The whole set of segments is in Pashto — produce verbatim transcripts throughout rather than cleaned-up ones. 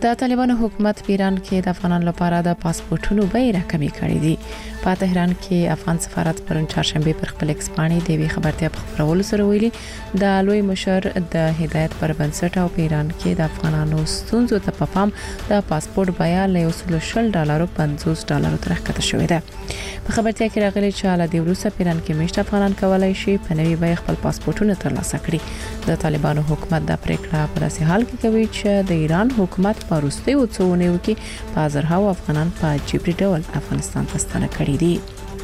د طالبانو حکومت په ایران کې د افغانانو لپاره د پاسپورتونو بیه راکمې کړې دي. په تهران کې افغان سفارت پرون چهارشنبه پر خپل ایکس باندې د وی خبرتیا په خبرولو سره ویلي د لوی مشر د هدایت پر بنسټ او په ایران کې د افغانانو ستونزو ته په پام د پاسپورت بیه له یو سل شل ډالرو پنځوس ډالرو تر ښکته شوې ده. په خبرتیا کې راغلي چې له دې وروسته په ایران کې مشت افغانان کولای شي په نوي بیه خپل پاسپورتونه ترلاسه کړي. د طالبانو حکومت د پریکړه په داسې حال کې کوي چې د ایران حکومت په وروستي وڅونیو کې په زرهاو افغانان په جبري ډول افغانستان ته ستانه کړي دي.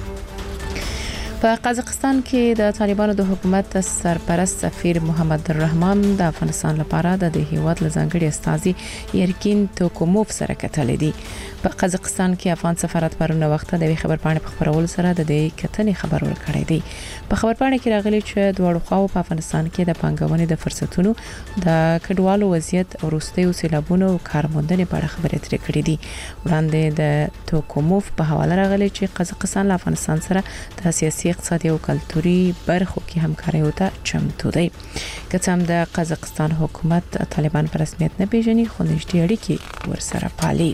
په قزاقستان کې د طالبانو د حکومت سرپرست سفیر محمد الرحمن د افغانستان لپاره د هیواد لزنګړي استازي یرکین توکوموف سره کتل دي. په قزاقستان کې افغان سفارت پرونه وخت د خبر پاڼې په خبرولو سره د دې کتنې خبر ورکړی دی. په خبر پاڼې کې راغلي چې دواړو خواو په افغانستان کې د پنګونې د فرصتونو د کډوالو وضعیت ورستي او سیلابونو کارموندنې په اړه خبرې ترې کړې دي. وړاندې د توکوموف په حواله راغلي چې قزاقستان له افغانستان سره د سیاسي اقتصادي او کلتوري برخو کې همکاري وته چمتو دی. که هم د قزاقستان حکومت طالبان په رسمیت نه پیژني خو نږدې اړیکې ورسره پالي.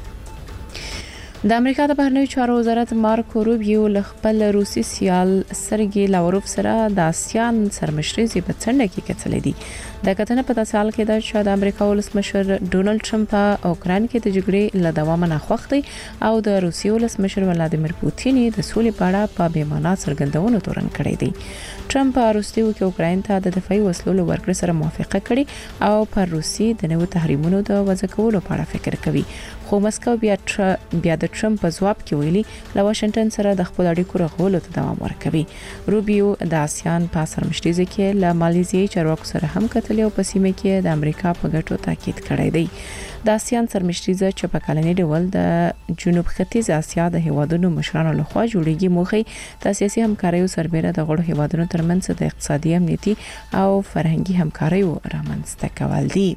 د امریکا د بهرنیو چارو وزارت مارکو روبیو له خپل روسي سیال سرګي لاوروف سره د آسیان سرمشري په څنډه کې کتلې دي. د کتنې په تاسال کې د شاد امریکا ولسمشر ډونالد ټرمپ په اوکران کې د جګړې له دوام نه خوښ دی او د روسي ولسمشر ولادیمیر پوتین د سولې په اړه په بیمانه څرګندونو تورن کړی دی. ټرمپ په روسي او اوکران ته د دفاعي وسلو ورکړې سره موافقه کړې او پر روسي د نوو تحریمونو د وضع کولو په اړه فکر کوي. خو مسکو بیا بیا د ټرمپ په ځواب کې ویلي له واشنگټن سره د خپل اړیکو رغولو ته دوام ورکوي. روبیو د آسیان په سرمشري کې له ماليزیايي چارواکو سره هم کتلې او په سیمه کې د امریکا په ګټو تاکید کړی دی. د آسیان سرمشري چې په کلنی ډول د جنوب ختیځ اسیا د هیوادونو مشرانو لخوا جوړیږي موخه د سیاسي همکارۍ سربېره د غړو هیوادونو ترمنځ د اقتصادي امنیتي او فرهنګي همکارۍ رامنځته کول دي.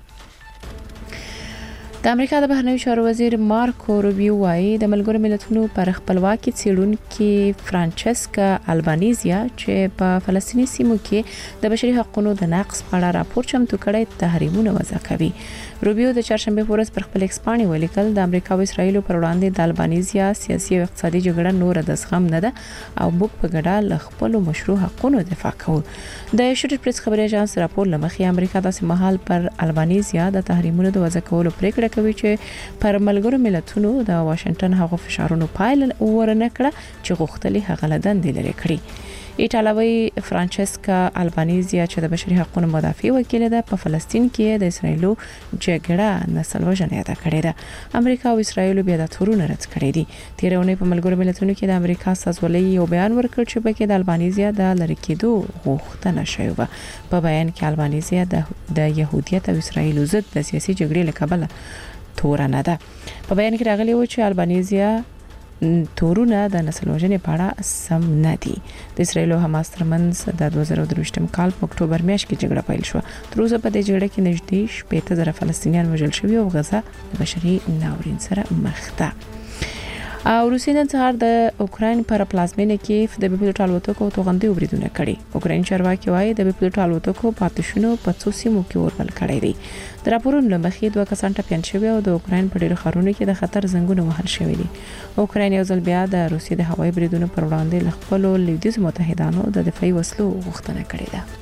د امریکا د بهرنیو چارو وزیر مارکو روبیو وايي د ملګرو ملتونو پر خپلواکي څېړونکو فرانچسکا البانیزیا چې په فلسطیني سیمو کې د بشري حقوقو د نقض په اړه راپور چمتو کړی تحریمونه وضع کوي. روبیو د چهارشنبه په ورځ پر خپل ایکس باندې ولیکل د امریکا او اسرایل پر وړاندې د البانیزیا سیاسي او اقتصادي جګړه نور د زغم نه ده او موږ په ګډه له خپل مشروع حقوقو دفاع کوو. د ایشوډ پریس خبري اژانس راپور لمخې امریکا د سیمهال پر البانیزیا د تحریمونو د وضع کولو پریکړه کوي چې پر ملګرو ملتونو د واشنگټن هغو فشارونو پایل ورنه کړه چې غوښتلې هغه لدن دي لري کړی. ایټالوي فرانچسکا البانیزیا چې د بشري حقوقو مدافع وکیل ده په فلسطین کې د اسرایلو جګړه نسل وژنه یاد کړې ده. امریکا او اسرایل بیا د تورونه رد کړې دي. تیرونه په ملګرو ملتونو کې د امریکا سازولۍ یو بیان ورکړ چې په کې د البانیزیا د لری کېدو غوښتنه شوې و. په بیان کې البانیزیا د د يهودیت او اسرایل ضد د سیاسي جګړې له کبله تور نه ده. په بیان کې راغلی و چې البانیزیا تورونه د نسل وژنې په اړه سم نه دي. د اسرایل او حماس ترمنځ د دوه زره درویشتم کال په اکتوبر میاشت کې جګړه پیل شو. تر اوسه په دې جګړه کې نږدې شپږ زره فلسطینیان وژل شوي او غزا د بشري ناورین سره مخ ده. او روسي نن سهار د اوکرين پر پلازمینه کې د بیپلوټ الوتکو توغندي وبریدونه کړي. اوکرين چارواکي وايي د بیپلوټ الوتکو پاتشونو په څو سیمو کې اوربل کړي دي. د راپورونو لمخې دوه کسان ټپيان شوي او د اوکرين په ډیرو ښارونو کې د خطر زنګونه وهل شوي دي. اوکرين یو ځل بیا د روسي د هوایي بریدونو پر وړاندې له خپل لویدیځ متحدانو د دفاعي وسلو غوښتنه کړې ده.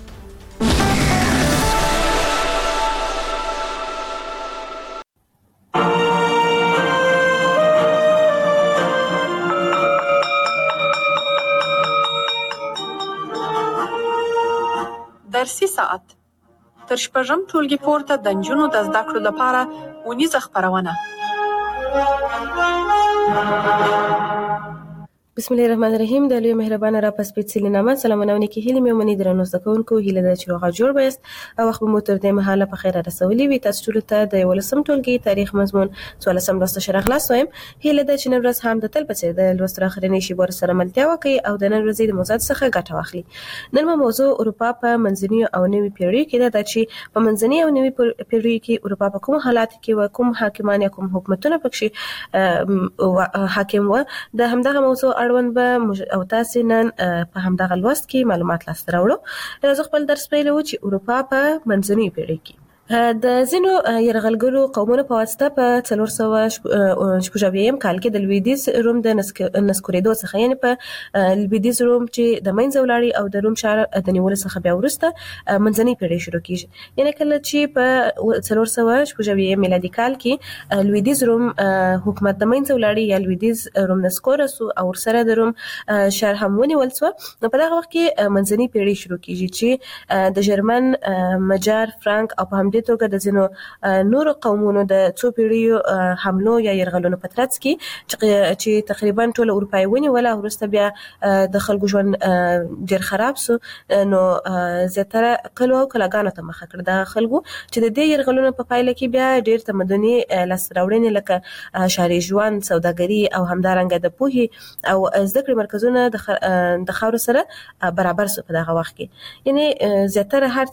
درسي ساعت تر شپږم ټولګي پورته د نجونو د زده کړو لپاره ونیزه خپرونه. بسم الله الرحمن الرحیم. د لوی مهربان را پس پیڅلې نامه سلامونه ونکي هیله مې منی درنو زکونکو هیله د چروغه جوړ بیست او وخت مو تر دې مهاله په خیر رسولي وي. تاسو ټول ته د ولسم ټولګي تاریخ مضمون سوالسم لوست شرح خلاص وایم. هیله د چنن ورځ هم د تل پڅې د لوست اخرنی شی بور سره ملتیا وکي او د نن ورځې د موضوع څخه ګټه واخلي. نن موضوع اروپا په منځنی او نوي پیړۍ کې د چې په منځنی او نوي پیړۍ کې اروپا په کوم حالات کې و کوم حاکمان یا کوم حکومتونه پکې حاکم و د همدغه موضوع اړوند به او تاسو نن په همدغه لوست کې معلومات لاسته راوړو. زه خپل درس پیلوم چې اروپا په منځنۍ پیړۍ کې د ځینو یرغلګرو قومونو په واسطه په څلور سوه شپږ اویایم کال کې د لویدیځ روم د نسکورېدو څخه یعنې په لویدیځ روم چې د منځه ولاړی او د روم ښار د نیولو څخه بیا وروسته منځنۍ پیړۍ شروع کیږي. یعنې کله چې په څلور سوه شپږ اویایم میلادي کال کې لویدیځ روم حکومت د منځه ولاړی یا لویدیځ روم نسکوره سو او ورسره د روم ښار هم ونیول سو، نو په دغه وخت کې منځنۍ پیړۍ شروع کیږي چې د جرمن، مجار، فرانک او په همدې توګه د ځینو نورو قومونو د څو پیړیو حملو یا یرغلونو په ترڅ کې چې تقریبا ټول اروپا یې ونیوله، وروسته بیا د خلکو ژوند ډېر خراب سو، نو زیاتره کلو او کلاګانو ته مخه کړه د خلکو چې د دې یرغلونو په پایله کې بیا ډېر تمدني لاسته راوړنې لکه ښاري ژوند، سوداګري او همدارنګه د پوهې او زده کړې مرکزونه د خاورو سره برابر سو په دغه وخت کې. یعنې زیاتره هر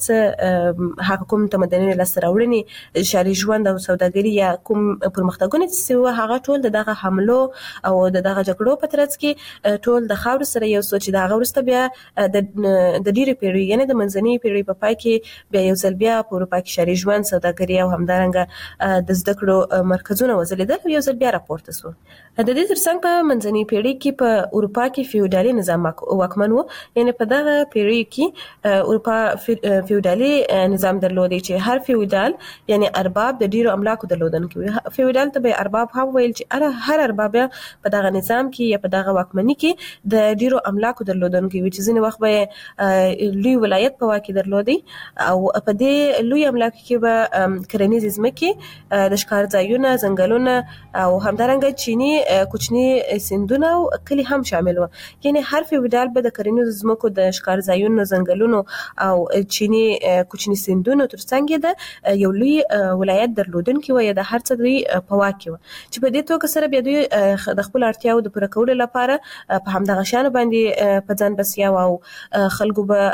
څه هغه کوم تمدني لاسته راوړنې، ښاري ژوند او سوداګري یا کوم پرمختګونه چې وو هغه ټول د دغه حملو او د دغه جګړو په ترڅ کې ټول د خاورو سره یو څه چې د هغه وروسته بیا د د ډېرې پیړۍ یعنې د منځنۍ پیړۍ په پای کې بیا یو ځل بیا په اروپا کې ښاري ژوند، سوداګري او همدارنګه د زده کړو مرکزونه وځلېدل او یو ځل بیا راپورته سو. د دې ترڅنګ په منځنۍ پیړۍ کې په اروپا کې فیوډالي نظام واکمن و، یعنې په دغه پیړۍ کې اروپا فیوډالي نظام درلودي چې هر فیوډال یعنې ارباب د ډیرو املاکو درلودونکي وي. فیوډال ته به ارباب هم ویل چې هر ارباب په دغه نظام کې یا په دغه واکمنۍ کې د ډیرو املاکو درلودونکي وي چې ځینې وخت به لوی ولایت په واک کې درلودي او په دې لوی املاکو کې به کرنیزې ځمکې، د ښکار ځایونه، ځنګلونه او همدارنګه چینی کوچني سیندونه او کلي هم شامل وو. یعنې هر فیوډال به د کرنیزو ځمکو، د ښکار ځایونو، ځنګلونو او چینی کوچني سیندونو ترڅنګ د یو لوی ولایت درلودونکي و یا د هر څه دوی په واک کې و چې په دې توګه سره بیا دوی د خپل اړتیاو د پوره کولو لپاره په همدغه شیانو باندې په ځان بسیا و او خلکو به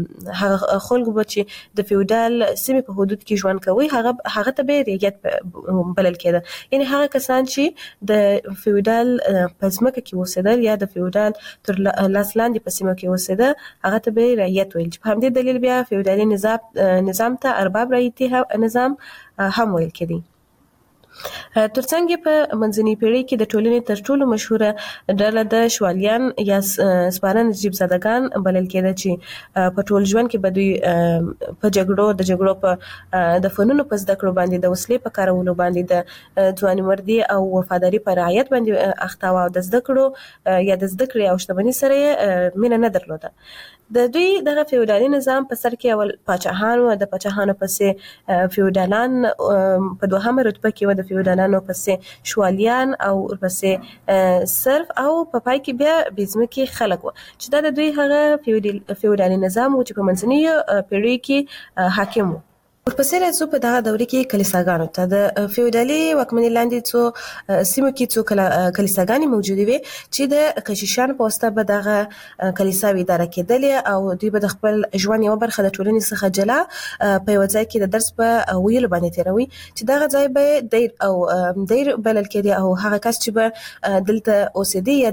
هغه خلکو به چې د فیوډال سیمې په حدود کې ژوند کوي هغه هغه ته به ریګت بلل کېده. یعنې هغه کسان چې د فیوډال په ځمکه کې اوسېدل یا د فیوډال تر لاس لاندې په سیمه کې اوسېده هغه ته به رعیت ویل چې په همدې دلیل بیا فیوډالي نظام نظام ته ارباب رعیتي نظام هم ویل کېدی. ترڅنګ په منځنۍ پیړۍ کې د ټولنې تر ټولو مشهوره ډله د شوالیان یا سپاره نجیب زادګان بلل کېده چې په ټول ژوند کې به دوی په جګړو د جګړو په د فنونو په زده کړو باندې، د وسلې په کارولو باندې، د ځوانمردي او وفاداري په رعایت باندې اخته و او د زده کړو یا د زده کړې او شتمنۍ سره یې مینه نه درلوده. د دوی دغه فیوډالي نظام په سر کې اول پاچاهان و، د پاچاهانو پسې فیوډالان، په دوهمه رتبه کې و د فیوډالانو پسې شوالیان او ورپسې صرف او په پای کې بیا بې ځمکې خلک و چې دا د دوی هغه فیوډالي نظام و چې په منځنۍ پیړۍ کې حاکم و. ورپسې راځو په دغه دوره کې کلیساګانو ته. د فیوډالي واکمنۍ لاندې څو سیمو کې څو کلیساګانې موجودې وې چې د کشیشانو په واسطه به دغه کلیساوې اداره کېدلې او دوی به د خپل ژوند یوه برخه د ټولنې څخه جلا په یوه ځای کې د درس په ویلو باندې تېروي چې دغه ځای به دیر او دیر بلل کېدی او هغه کس چې به دلته اوسېدی یا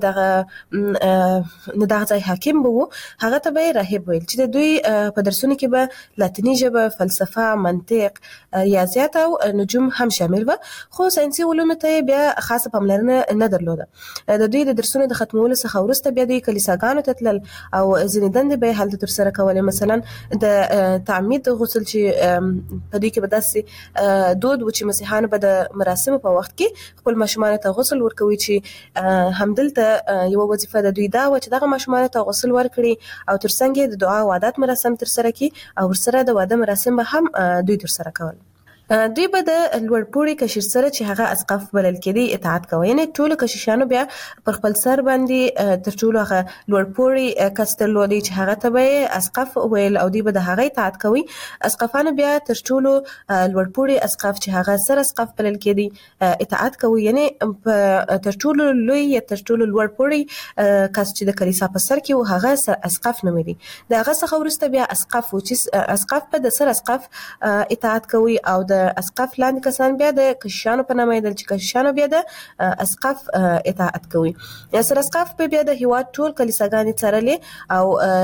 دغه دغه ځای حاکم به و هغه ته به راهب ویل چې د دوی په درسونو کې به لاتیني ژبه، فلسفه، منطق، ریاضیات او نجوم هم شامل و، خو ساينسي علومو ته بیا خاصه پاملرنه نه درلوده. د دوی د درسونو د ختمولو څخه وروسته بیا دوی کلیساګانو ته تلل او ځینې دندې به هلته ترسره کولې. مثلا د تعمید غسل چې په دوی کې به داسې دود و چې مسیحیانو به د مراسمو په وخت کې خپل ماشومانو ته غسل ورکوي چې همدلته یوه وظیفه د دوی دا و چې دغه ماشومانو ته غسل ورکړي او ترڅنګ یې د دعا او عادت مراسم ترسره کړي او ورسره د واده مراسم به هم دوی ترسره کول. دوی به د لوړپوړي کشیش سره چې هغه اسقف بلل کېدی اطاعت کوي. یعنې ټولو کشیشانو بیا پر خپل سر باندې تر ټولو هغه لوړپوړي کس درلودی چې هغه ته به اسقف ویل او دوی به د هغه اطاعت کوي. اسقفانو بیا تر ټولو لوړپوړي اسقف چې هغه سر اسقف بلل کېدی اطاعت کوي. یعنې تر ټولو لوی یا تر ټولو لوړپوړي کس چې د کلیسا په سر کې و هغه اسقف نومېدی. د هغه څخه وروسته بیا اسقف و چې اسقف به د سر اسقف اطاعت کوي او د د اسقف لاندې کسان بیا د کشیشانو په نامه یادل چې کشیشانو بیا د اسقف اطاعت کوي. سر اسقف په بیا د هیواد ټول کلیساګانې څارلې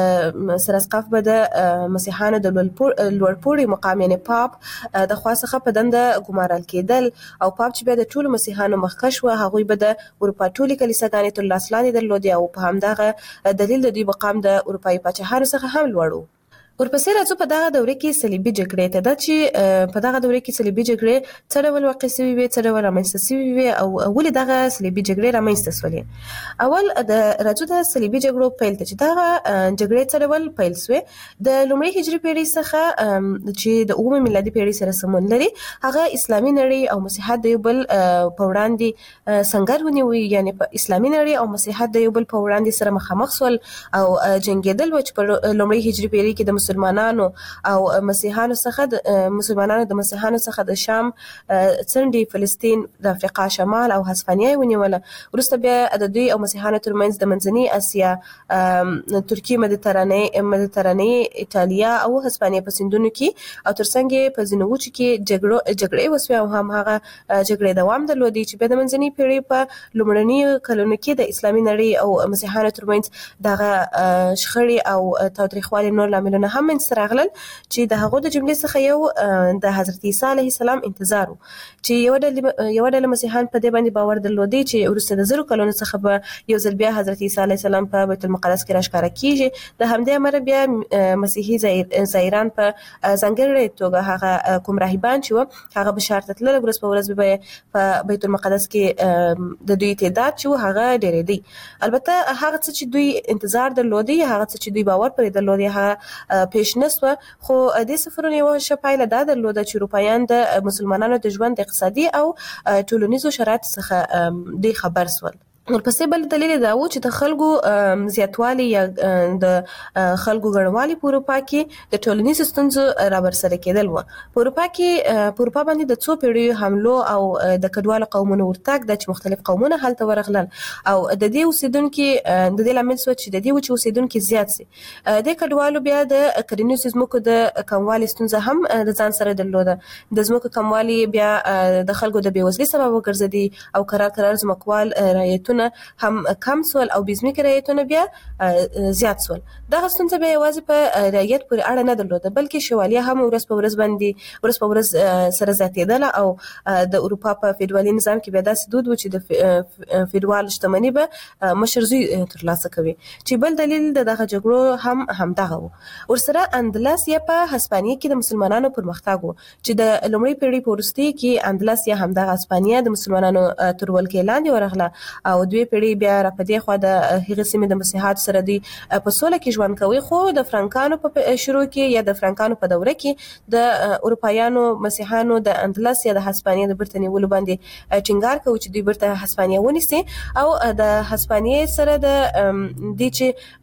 او سر اسقف به د مسیحانو د لوړپوړي مقام یعنی پاپ د خاصه په دنده ګمارل کېدل او پاپ چې بیا د ټول مسیحانو مخکښ و هغوی به د اروپا ټولي کلیساګانې تر لاس لاندې درلودې او په همدغه دلیل د دوی مقام د اروپایي پاچاهانو څخه هم لوړ و. ورپسې راځو په دغه دوره کې صلیبي جګړې ته، دا چې په دغه دوره کې صلیبي جګړې څه ډول واقع شوې وي، څه ډول رامنځته شوې وي او ولې دغه صلیبي جګړې رامنځته شولې. اول د راځو د صلیبي جګړو پیل ته چې دغه جګړې څه ډول پیل شوې. د لومړۍ هجري پیړۍ څخه چې د اوومې میلادي پیړۍ سره سمون لري هغه اسلامي نړۍ او مسیحیت د یو بل په وړاندې سنگر ونیوي، یعنی په اسلامي نړۍ او مسیحیت د یو بل په وړاندې سره مخامخ شول او جنګېدل و چې په لومړۍ هجري پیړۍ کې د مسلمانانو او مسیحانو څخه د مسلمانانو د مسیحانو څخه د شام څنډې فلسطین د افریقا شمال او هسپانیا ونیوله. وروسته بیا د دوی او مسیحانو ترمنځ د منځنۍ اسیا ترکیه مدیترانې مدیترانې ایتالیا او هسپانیا په سیندونو کې او ترڅنګ په ځینو وچو کې جګړو جګړې وسوي او هم هغه جګړې دوام درلودي چې بیا د منځنۍ پیړۍ په لومړنیو کلونو کې د اسلامي نړۍ او مسیحانو ترمنځ دغه شخړې او تاوتریخوالي نور لاملونه هم منځته راغلل چې د هغو د جملې څخه یو د حضرت عیسی علیه السلام انتظار و چې یو ډله یو ډله مسیحیان په دې باندې باور درلودي چې وروسته د زرو کلونو څخه به یو ځل بیا حضرت عیسی علیه السلام په بیت المقدس کې راښکاره کیږي. د همدې امله بیا مسیحي زایران په ځانګړې توګه هغه کوم راهبان چې و هغه به ښار ته تلل، ورځ په ورځ به په بیت المقدس کې د دوی تعداد چې هغه ډېرېدی. البته هغه څه چې دوی انتظار درلودي، هغه څه چې دوی باور پرې درلودي هغه پیش نسوه، خو د سفرونو یو ښه پایله دا درلوده چې اروپایان د مسلمانانو د ژوند اقتصادي او ټولنیزو شرایطو څخه دوی خبر شول. ورپسې بل دلیل دا و چې د خلکو زیاتوالی یا د خلکو ګڼوالی په اروپا کې د ټولنیزو ستونزو رابرسېره کېدل و. په اروپا کې په اروپا باندې د څو پیړیو حملو او د کډوالو قومونو ورتګ د چې مختلف قومونه هلته ورغلل او د دې اوسیدونکو د دې لامل شو چې د دې وچ اوسیدونکو زیات سي. د کډوالو بیا د کرنیزو ځمکو د کموالي ستونزه هم د ځان سره درلوده. د ځمکو کموالي بیا د خلکو د بېوزلۍ سبب وګرځېدی او قرار قرار ځمکوال رعیتونه هم کم سول او بېځمکې رعیتونه بیا زیات سول. دغه ستونزه بیا یوازې په رعیت پورې اړه نه درلوده بلکې شوالیه هم ورځ په ورځ باندې ورځ په ورځ سره زیاتېدله او د اروپا په فیډرالي نظام کې بیا داسې دود و چې د فیډرال شتمني به مشر زوی ترلاسه کوي چې بل دلیل د دغه جګړو هم همدغه و. ورسره اندلس یا په هسپانیا کې د مسلمانانو پرمختګ و چې د لومړۍ پیړۍ په وروستیو کې اندلس یا همدغه هسپانیا د مسلمانانو تر ولکې لاندې ورغله او دوی پیړۍ بیا را پدې خو د هغې سیمې د مسیحیت سره دی په سوله کې ژوند کوي. خو د فرانکانو په شروع کې یا د فرانکانو په دوره کې د اروپایانو مسیحیانو د اندلس یا د هسپانیا د بیرته نیولو باندې ټینګار کوي چې دوی بیرته هسپانیا ونیسي او د هسپانیا سره د دې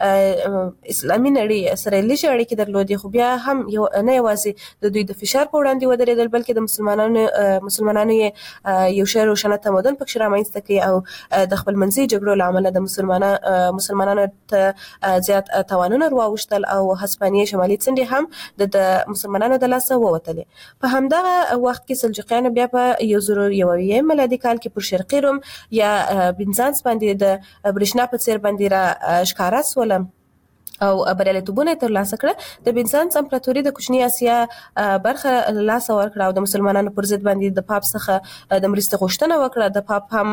چې اسلامي نړۍ سره لږ اړیکې درلودې خو بیا هم یو نه یوازې د دوی د فشار په وړاندې ودرېدل بلکې د مسلمانانو مسلمانانو یو ښه روښانه تمدن پکې رامنځته کړي او د خپل منځي جګړو له امله د مسلمانانو مسلمانانو ته زیات توانونه راوښتل او هسپانیا شمالي څنډې هم د مسلمانانو د لاسه ووتلې. په همدغه وخت کې سلجوقیانو بیا په یو زر یو اویایم میلادي کال کې پر شرقي روم یا بنزانس باندې د برېښنا په څیر باندې را ښکاره سول او بریالیتوبونه ترلاسه کړه. د بنزانس امپراتوري د کوچني اسیا برخه لاسه ورکړه او د مسلمانانو پر ضد باندې د پاپ څخه د مرستې غوښتنه وکړه. د پاپ هم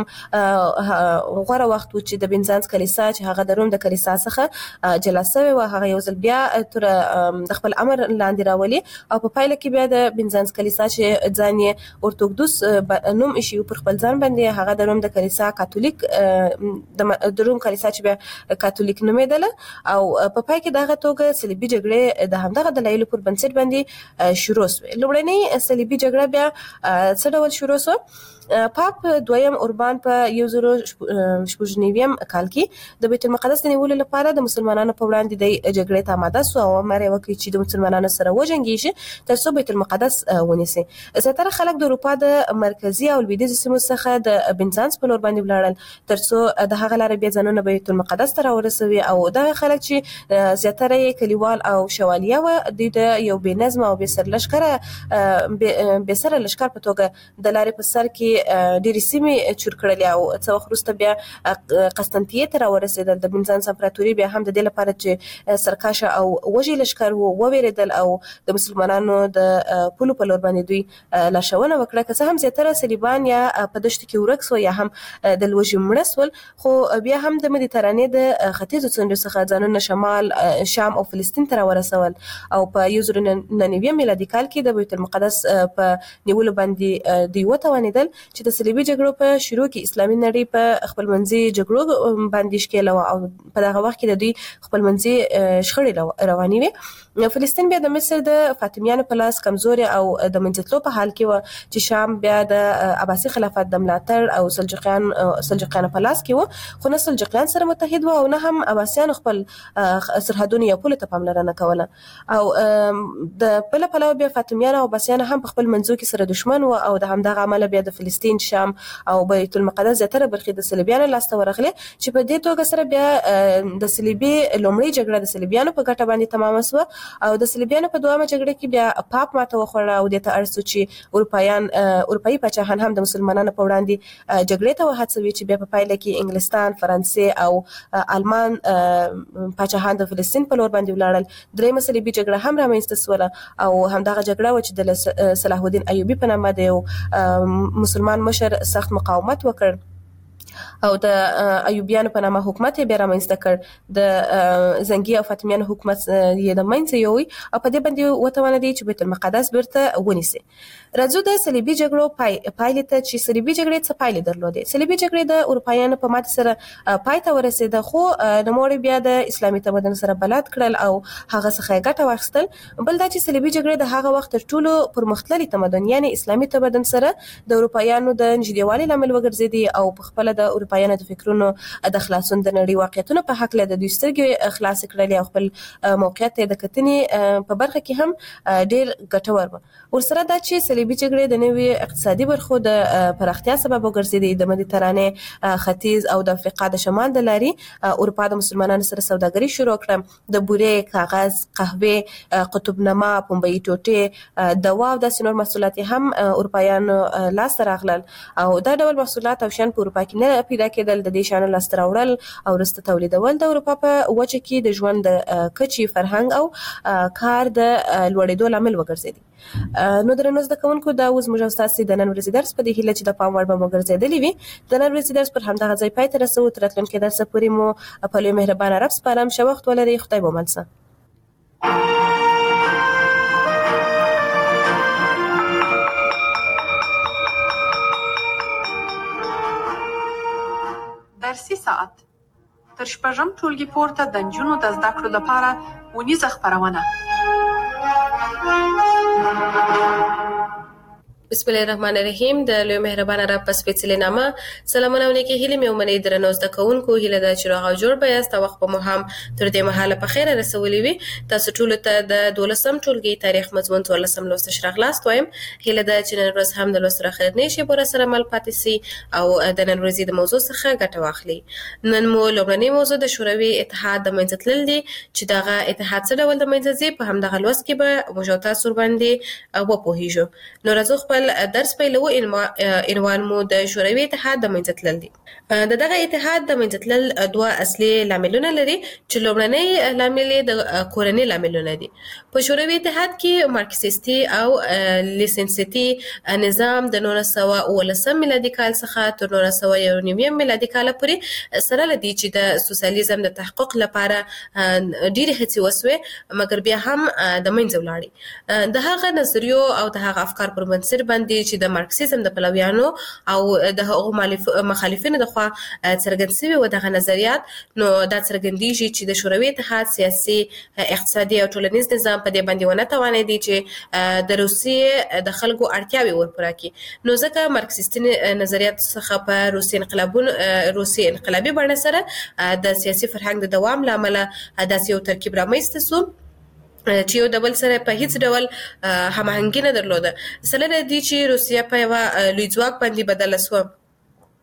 غوره وخت و چې د بنزانس کلیسا چې هغه د روم د کلیسا څخه جلا شوې وه هغه یو ځل بیا تر د خپل امر لاندې راولي او په پایله کې بیا د بنزانس کلیسا چې ځان یې اورتودوکس نوم ایښی پر خپل ځان باندې هغه د روم د کلیسا کاتولیک د روم کلیسا چې بیا کاتولیک نومېدله او په پای کې دغه توګه صلیبي جګړې د همدغه دلایلو پر بنسټ باندې شروع شوې. لومړنۍ صلیبي جګړه بیا څه ډول شروع شوه؟ پاپ دویم اوربان په یو زر شپږ نوي کال کې د بیت المقدس د نیولو لپاره د مسلمانانو په وړاندې د جګړې ته آماده شو او امر یې وکړ چې د مسلمانانو سره وجنګېږي تر څو بیت المقدس ونیسي. زیاتره خلک د اروپا د مرکزي او لویدیځې سیمو څخه د بنزانس په لور باندې ولاړل تر څو د هغه لارې بیا ځانونه بیت المقدس ته راورسوي او دغه خلک چې زیاتره یې کلیوال او شوالیه و. دوی د یو بې نظم او بې سرلښکره بې سره لښکر په توګه د لارې په سر کې ډېرې سیمې چور کړلې او څه وخت وروسته بیا قسطنطنیې ته راورسېدل. د بنزانس امپراتوري بیا هم د دې لپاره چې سرکشه او وږي لښکر و ووېرېدل او د مسلمانانو د پولو په لور باندې دوی لارښوونه وکړه. که څه هم زیاتره صلیبان یا په دښتو کې ورک سول یا هم د لوږې مړه سول، خو بیا هم د مدیترانې د ختیځو څنډو څخه ځانونه شمال شام او فلسطین ته راورسول او په یو زر نهه نوي میلادي کال کې د بیت المقدس په نیولو باندې دوی وتوانېدل چې د صلیبي جګړو په شروع کې اسلامي نړۍ په خپلمنځي جګړو باندې ښکېله وه او په دغه وخت کې د دوی خپلمنځي شخړې روانې وې. فلسطین بیا د مصر د فاطمیانو په لاس کمزوري او د منځتلو په حال کې وه چې شام بیا د عباسي خلافت د ملاتړ او سلجوقیان سلجوقیانو په لاس کې وه، خو نه سلجوقیان سره متحد وه او نه هم عباسیانو خپل سرحدونو یا پولو ته پاملرنه کوله. او د بله پلوه بیا فاطمیان او عباسیان هم په خپل منځو کې سره دشمن وه او د همدغه امله بیا د فلسطین، شام او بیت المقدس زیاتره برخې د صلیبیانو لاسته ورغلې چې په دې توګه سره بیا د صلیبي لومړۍ جګړه د صلیبیانو په ګټه باندې تمامه سوه او د صلیبیانو په دویمه جګړه کې بیا پاپ ماته وخوړه او دې ته اړ سو چې اروپایان اروپایي پاچاهان هم د مسلمانانو په وړاندې جګړې ته وهڅوي چې بیا په پایله کې انګلستان، فرانسې او آلمان پاچاهان د فلسطین په لور باندې ولاړل. درېیمه صلیبي جګړه هم رامنځته سوله او همدغه جګړه وه چې د صلاح الدین ایوبي په نامه د یو مسلمان مشر سخت مقاومت وکړ او د ایوبیانو په نامه حکومت یې بیا رامنځته کړ. د زنګي او فاطمیانو حکومت یې د منځه یووی او په دې باندې وتوانېدی چې بیت المقدس بیرته ونیسي. راځو د صلیبي جګړو پای پایلې ته چې صلیبي جګړې څه پایلې درلودې. صلیبي جګړې د اروپایانو په ماتې سره پای ته ورسېده، خو نوموړي بیا د اسلامي تمدن سره بلد کړل او هغه څخه یې ګټه واخیستل. بل دا چې صلیبي جګړې د هغه وخت تر ټولو پرمختللي تمدن یعنی اسلامي تمدن سره د اروپایانو د نږدېوالي لامل وګرځېدې او په خپله د اروپایانو د فکرونو د خلاصون د نړۍ واقعیتونو په هکله د دوی سترګې خلاصې کړلې او خپل موقعیت د کتنې په برخه کې هم ډېر ګټور و. ورسره دا چې صلیبي جګړې د نوي اقتصادي برخو د پراختیا سبب وګرځېدې. د مدیترانې، ختیځ او د افریقا د شمال د لارې اروپا د مسلمانانو سره سوداګري شروع کړه. د بورې، کاغذ، قهوې، قطبنما، پنبهيي ټوټې، دوا او داسې نور محصولات هم اروپایانو لاسته راغلل او دا ډول محصولات او شیان په اروپا کې نه پیدا کېدل. د دې شیانو لاسته راوړل او وروسته تولیدول د اروپا په وچه کې د ژوند د کچې، فرهنګ او کار د لوړېدو لامل وګرځېدي. نو درنو زده کوونکو، دا اوس موږ او ستاسو د نن ورځې درس په دې هیله چې د پام وړ به مو ګرځېدلی وي. د نن ورځې درس پر همدغه ځای پای ته رسوو. تر راتلونکي درسه پورې مو په لوی مهربانه رب سپارم. ښه وخت ولرئ. خدای به مل شه. درسي ساعت تر شپږم ټولګي پورته د نجونو د زده کړو لپاره ونیزه خپرونه. بسم الله الرحمن الرحیم. د لوی مهربانه رب په سپېڅلي نامه سلامونه او نیکې هیلې مې ومنئ. درنو زده کوونکو، هیله ده چې روغ او جوړ به یاست او وخت به مو هم تر دې مهاله په خیره رسولی وي. تاسو ټولو ته د دولسم ټولګي تاریخ مضمون څوارلسم لوست راغلاست وایم. هیله ده چې نن ورځ هم د لوست راخرنې شي بور سره مل پاتې سي او د نن ورځې د موضوع څخه ګټه واخلي. نن مو لومړنی موضوع د شوروي اتحاد د منځه تلل دي چې دغه اتحاد څه ډول د منځه ځي. په همدغه لوست کې به موږ تاسو باندې وپوهیږو. نو راځو خپل درس پیلو. عنوان مو د شوروي اتحاد د منځه تلل دي. د دغه اتحاد د منځه تلل دوه اصلي لاملونه لري چې لومړنی لامل د کورنۍ لاملونه دي. په شوروي اتحاد کې مارکسیستي او لیسنسیتي نظام د نولس سوه اوولسم میلادي کال څخه تر نولس سوه یو نوي میلادي کال پورې سره لدی چې د سوسیالیزم د تحقق لپاره ډېرې هڅې وسوې، مګر بیا هم د منځه ولاړې. د هغه نظریو او د هغه افکار پر بنسټ باندې چې د مارکسیزم د پلویانو او د هغو مخالفینو د خوا څرګند شوي و دغه نظریات، نو دا څرګندېږي چې د شوروي اتحاد سیاسي، اقتصادي او ټولنیز نظام په دې باندې ونه توانېدي چې د روسیې د خلکو اړتیاوې ورپوره کړي. نو ځکه مارکسیستي نظریات څخه په روسي انقلابونو روسي انقلابي بڼه سره د سیاسي فرهنګ د دوام له امله داسې یو ترکیب رامنځته سو چې یو د بل سره په هیڅ ډول هماهنګي نه درلوده. سره دې چې روسیه په یوه لوی ځواک باندې بدله سوه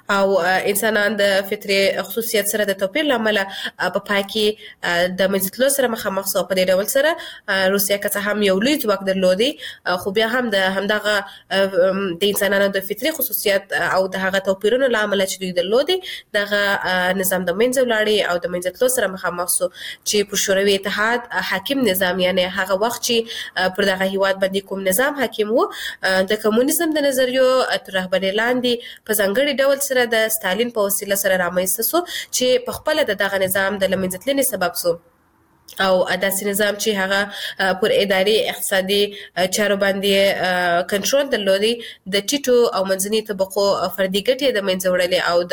او انسانان د فطري خصوصیت سره د توپیر لامل په پای کې د منځتلو سره مخامخ شو. په دې ډول سره روسیا که څه هم یو لوی ځواک درلودي خو بیا هم د همدغه د انسانانو د فطري خصوصیت او د هغه توپیرونو لامل چې دوی درلودي دغه نظام د منځ ولاړی او د منځتلو سره مخامخ شو چې په شوروي اتحاد حاکم نظام یعنی هغه وخت چې پر دغه هیواد باندې کوم نظام حاکم وو د کمونیزم د نظریو تر رهبرۍ لاندې په ځانګړي ډول سره د ستالین په وسیله سره رامنځته شو چې په خپل د دغه نظام د لمنځتلنې سبب شو او داسې نظام چې هغه پر اداري اقتصادي چارو باندې کنټرول درلودي د ټیټو او منځني طبقو فردي ګټې د منځه وړلې او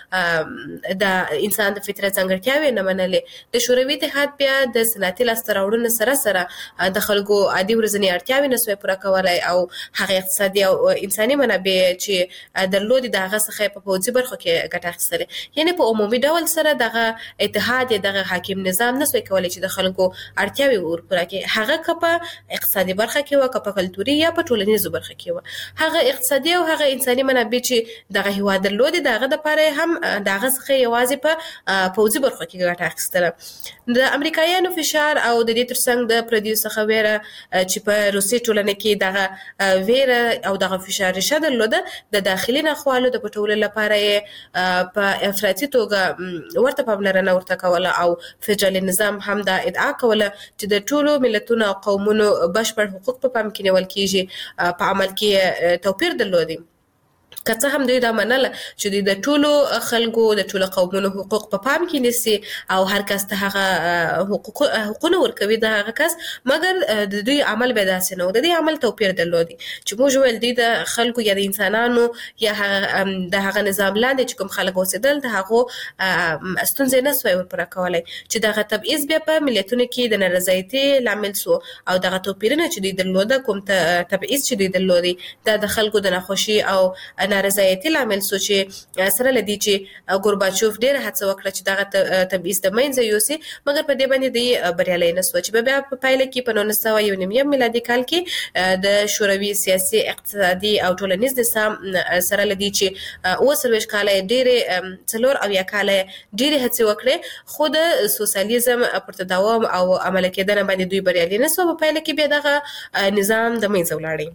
د د انسان د فطرت ځانګړتیاوې نه منلې. د شوروي اتحاد بیا د صنعتي لاسته راوړنو سره سره د خلکو عادي ورځني اړتیاوې نسوی پوره کولی او هغه اقتصادي او انساني منابع چې درلودي د هغه څخه په پوځي برخو کې ګټه اخیستلې. یعنې په عمومي ډول سره دغه اتحاد دغه حاکم نظام نسوی کولی چې د خلکو اړتیاوې ورپوره کړي. هغه که په اقتصادي برخه کې وه که په کلتوري یا په ټولنیزو برخه کې وه هغه اقتصادي او هغه انساني منابع چې دغه هیواد درلودي د هغه دپاره هم د هغه څخه یوازې په پوځي برخو کې ګټه اخیستله. د امریکایانو فشار او د دې ترڅنګ د پردیو څخه ویره چې په روسي ټولنه کې دغه ویره او دغه فشار ریشه درلوده د داخلي ناخوالو د پټولو لپاره یې په افراطي توګه ورته پاملرنه ورته کوله او فدرالي نظام هم د ادعا کوله چې د ټولو ملتونو او قومونو بشپړ حقوق په پام کې نیول کیږي. په عمل کې توپیر درلودي که څه هم دوی دا منله چې دوی د ټولو خلکو د ټولو قومونو حقوق په پام کې نیسي او هر کس ته هغه حقوقونه ورکوي د هغه کس مګر د دوی عمل به داسې نه و. د دې عمل توپیر درلودي چې موږ ویل دوی د خلکو یا د انسانانو یا د هغه نظام لاندې چې کوم خلک اوسېدل د هغو ستونزې نه سوی ورپوره کولی چې دغه تبعیض بیا په ملتونو کې د نارضایتي لامل سو او دغه توپیرونه چې دوی درلوده کوم تبعیض چې دوی درلودي دا د خلکو د ناخوشي او نارضایتي لامل سو چې سره لدی چې ګورباچوف ډېر هڅه وکړه چې دغه تبعیض د منځه یوسي مګر په دې باندې دی بریالی نه سو چې بیا په پایله کې په نولس سوه یو نیم میلادي کال کې د شوروي سیاسي اقتصادي او ټولنیز نظام سره لدی چې اوه څلوېښت کاله ډېرې څلور اویا کاله ډېرې هڅې وکړې خو د سوسیالیزم پر تداوم او عمل کېدنه باندې دوی بریالي نه سو. په پایله کې بیا دغه نظام د منځه ولاړی.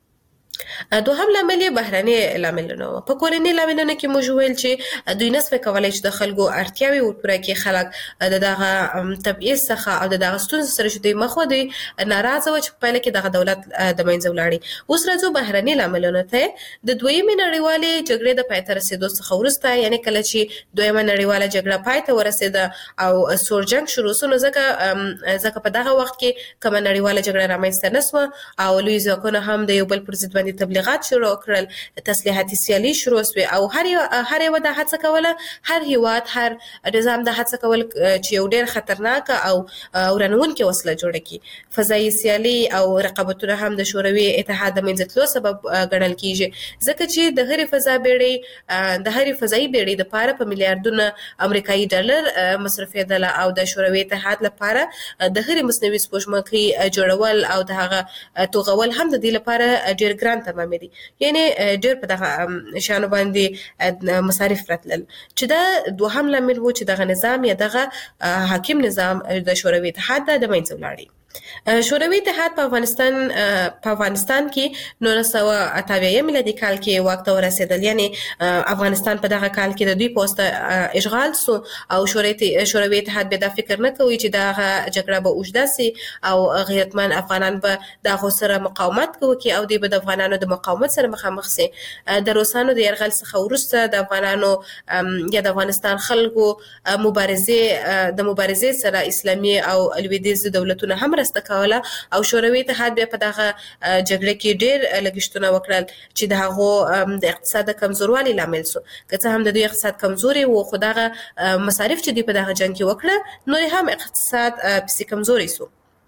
دوهم لامل یې بهرني لاملونه وو. په کورني لاملونو کې موږ ویل چې دوی نسوی کولی چې د خلکو اړتیاوې ورپوره کړي. خلک د دغه تبعیض څخه او د دغه ستونزو سره چې دوی مخ وو دوی ناراضه وو چې په پایله کې دغه دولت د منځه ولاړی. اوس راځو بهرني لاملونو ته. د دویمې نړیوالې جګړې د پای ته رسېدو څخه وروسته یعنې کله چې دویمه نړیواله جګړه پای ته ورسېده او سور جنګ شروع سو نو ځکه ځکه په دغه وخت کې کومه نړیواله جګړه رامنځته نه سوه او لوی ځواکونه هم د یو بل پر ضد تبلیغات شروع کړل تسلیحاتي سیالي شروع شوه او هر هر یو د هڅه کوله هر هیواد هر نظام د هڅه کول چې یو ډېر خطرناک او ورانوونکې وسله جوړه کړي. فضایي سیالي او رقابتونه هم د شوروي اتحاد د منځتلو سبب ګڼل کیږي ځکه چې د هرې فضا بیړۍ د هرې فضایي بیړۍ دپاره په میلیارډونه امریکایي ډالر مصرفېدله او د شوروي اتحاد لپاره د هرې مصنوعي سپوږمکۍ جوړول او د هغه توغول هم د دې لپاره ډېر ګران تمامېدي. یعنی ډېر په دغه شانو باندې مصارف راتلل چې دا دوهم لامل و چې دغه نظام یا دغه حاکم نظام د شوروي اتحاد د منځه ولاړی. شوروي اتحاد په افغانستان په افغانستان کې نولس سوه اته اویا میلادي کال کې واک ته ورسېدل. یعنی افغانستان په دغه کال کې د دوی پوسته اشغال سو او شوروي اتحاد به دا فکر نه کوي چې دغه جګړه به اوږده سي او غیرتمن افغانان به دغه سره مقاومت کوي او دوی به د افغانانو د مقاومت سره مخامخ سي. د روسانو د یرغل څخه وروسته د افغانانو یا د افغانستان خلکو مبارزې د مبارزې سره اسلامي او لویدیځ دولتونه هم کوله او شوروي اتحاد بیا په دغه جګړه کې ډېر لګښتونه وکړل چې د هغو د اقتصاد د کمزوروالي لامل سو. که څه هم د دوی اقتصاد کمزوري و خو دغه مصارف چې دوی په دغه جنګ کې وکړه نو هم اقتصاد پسې کمزوري سو.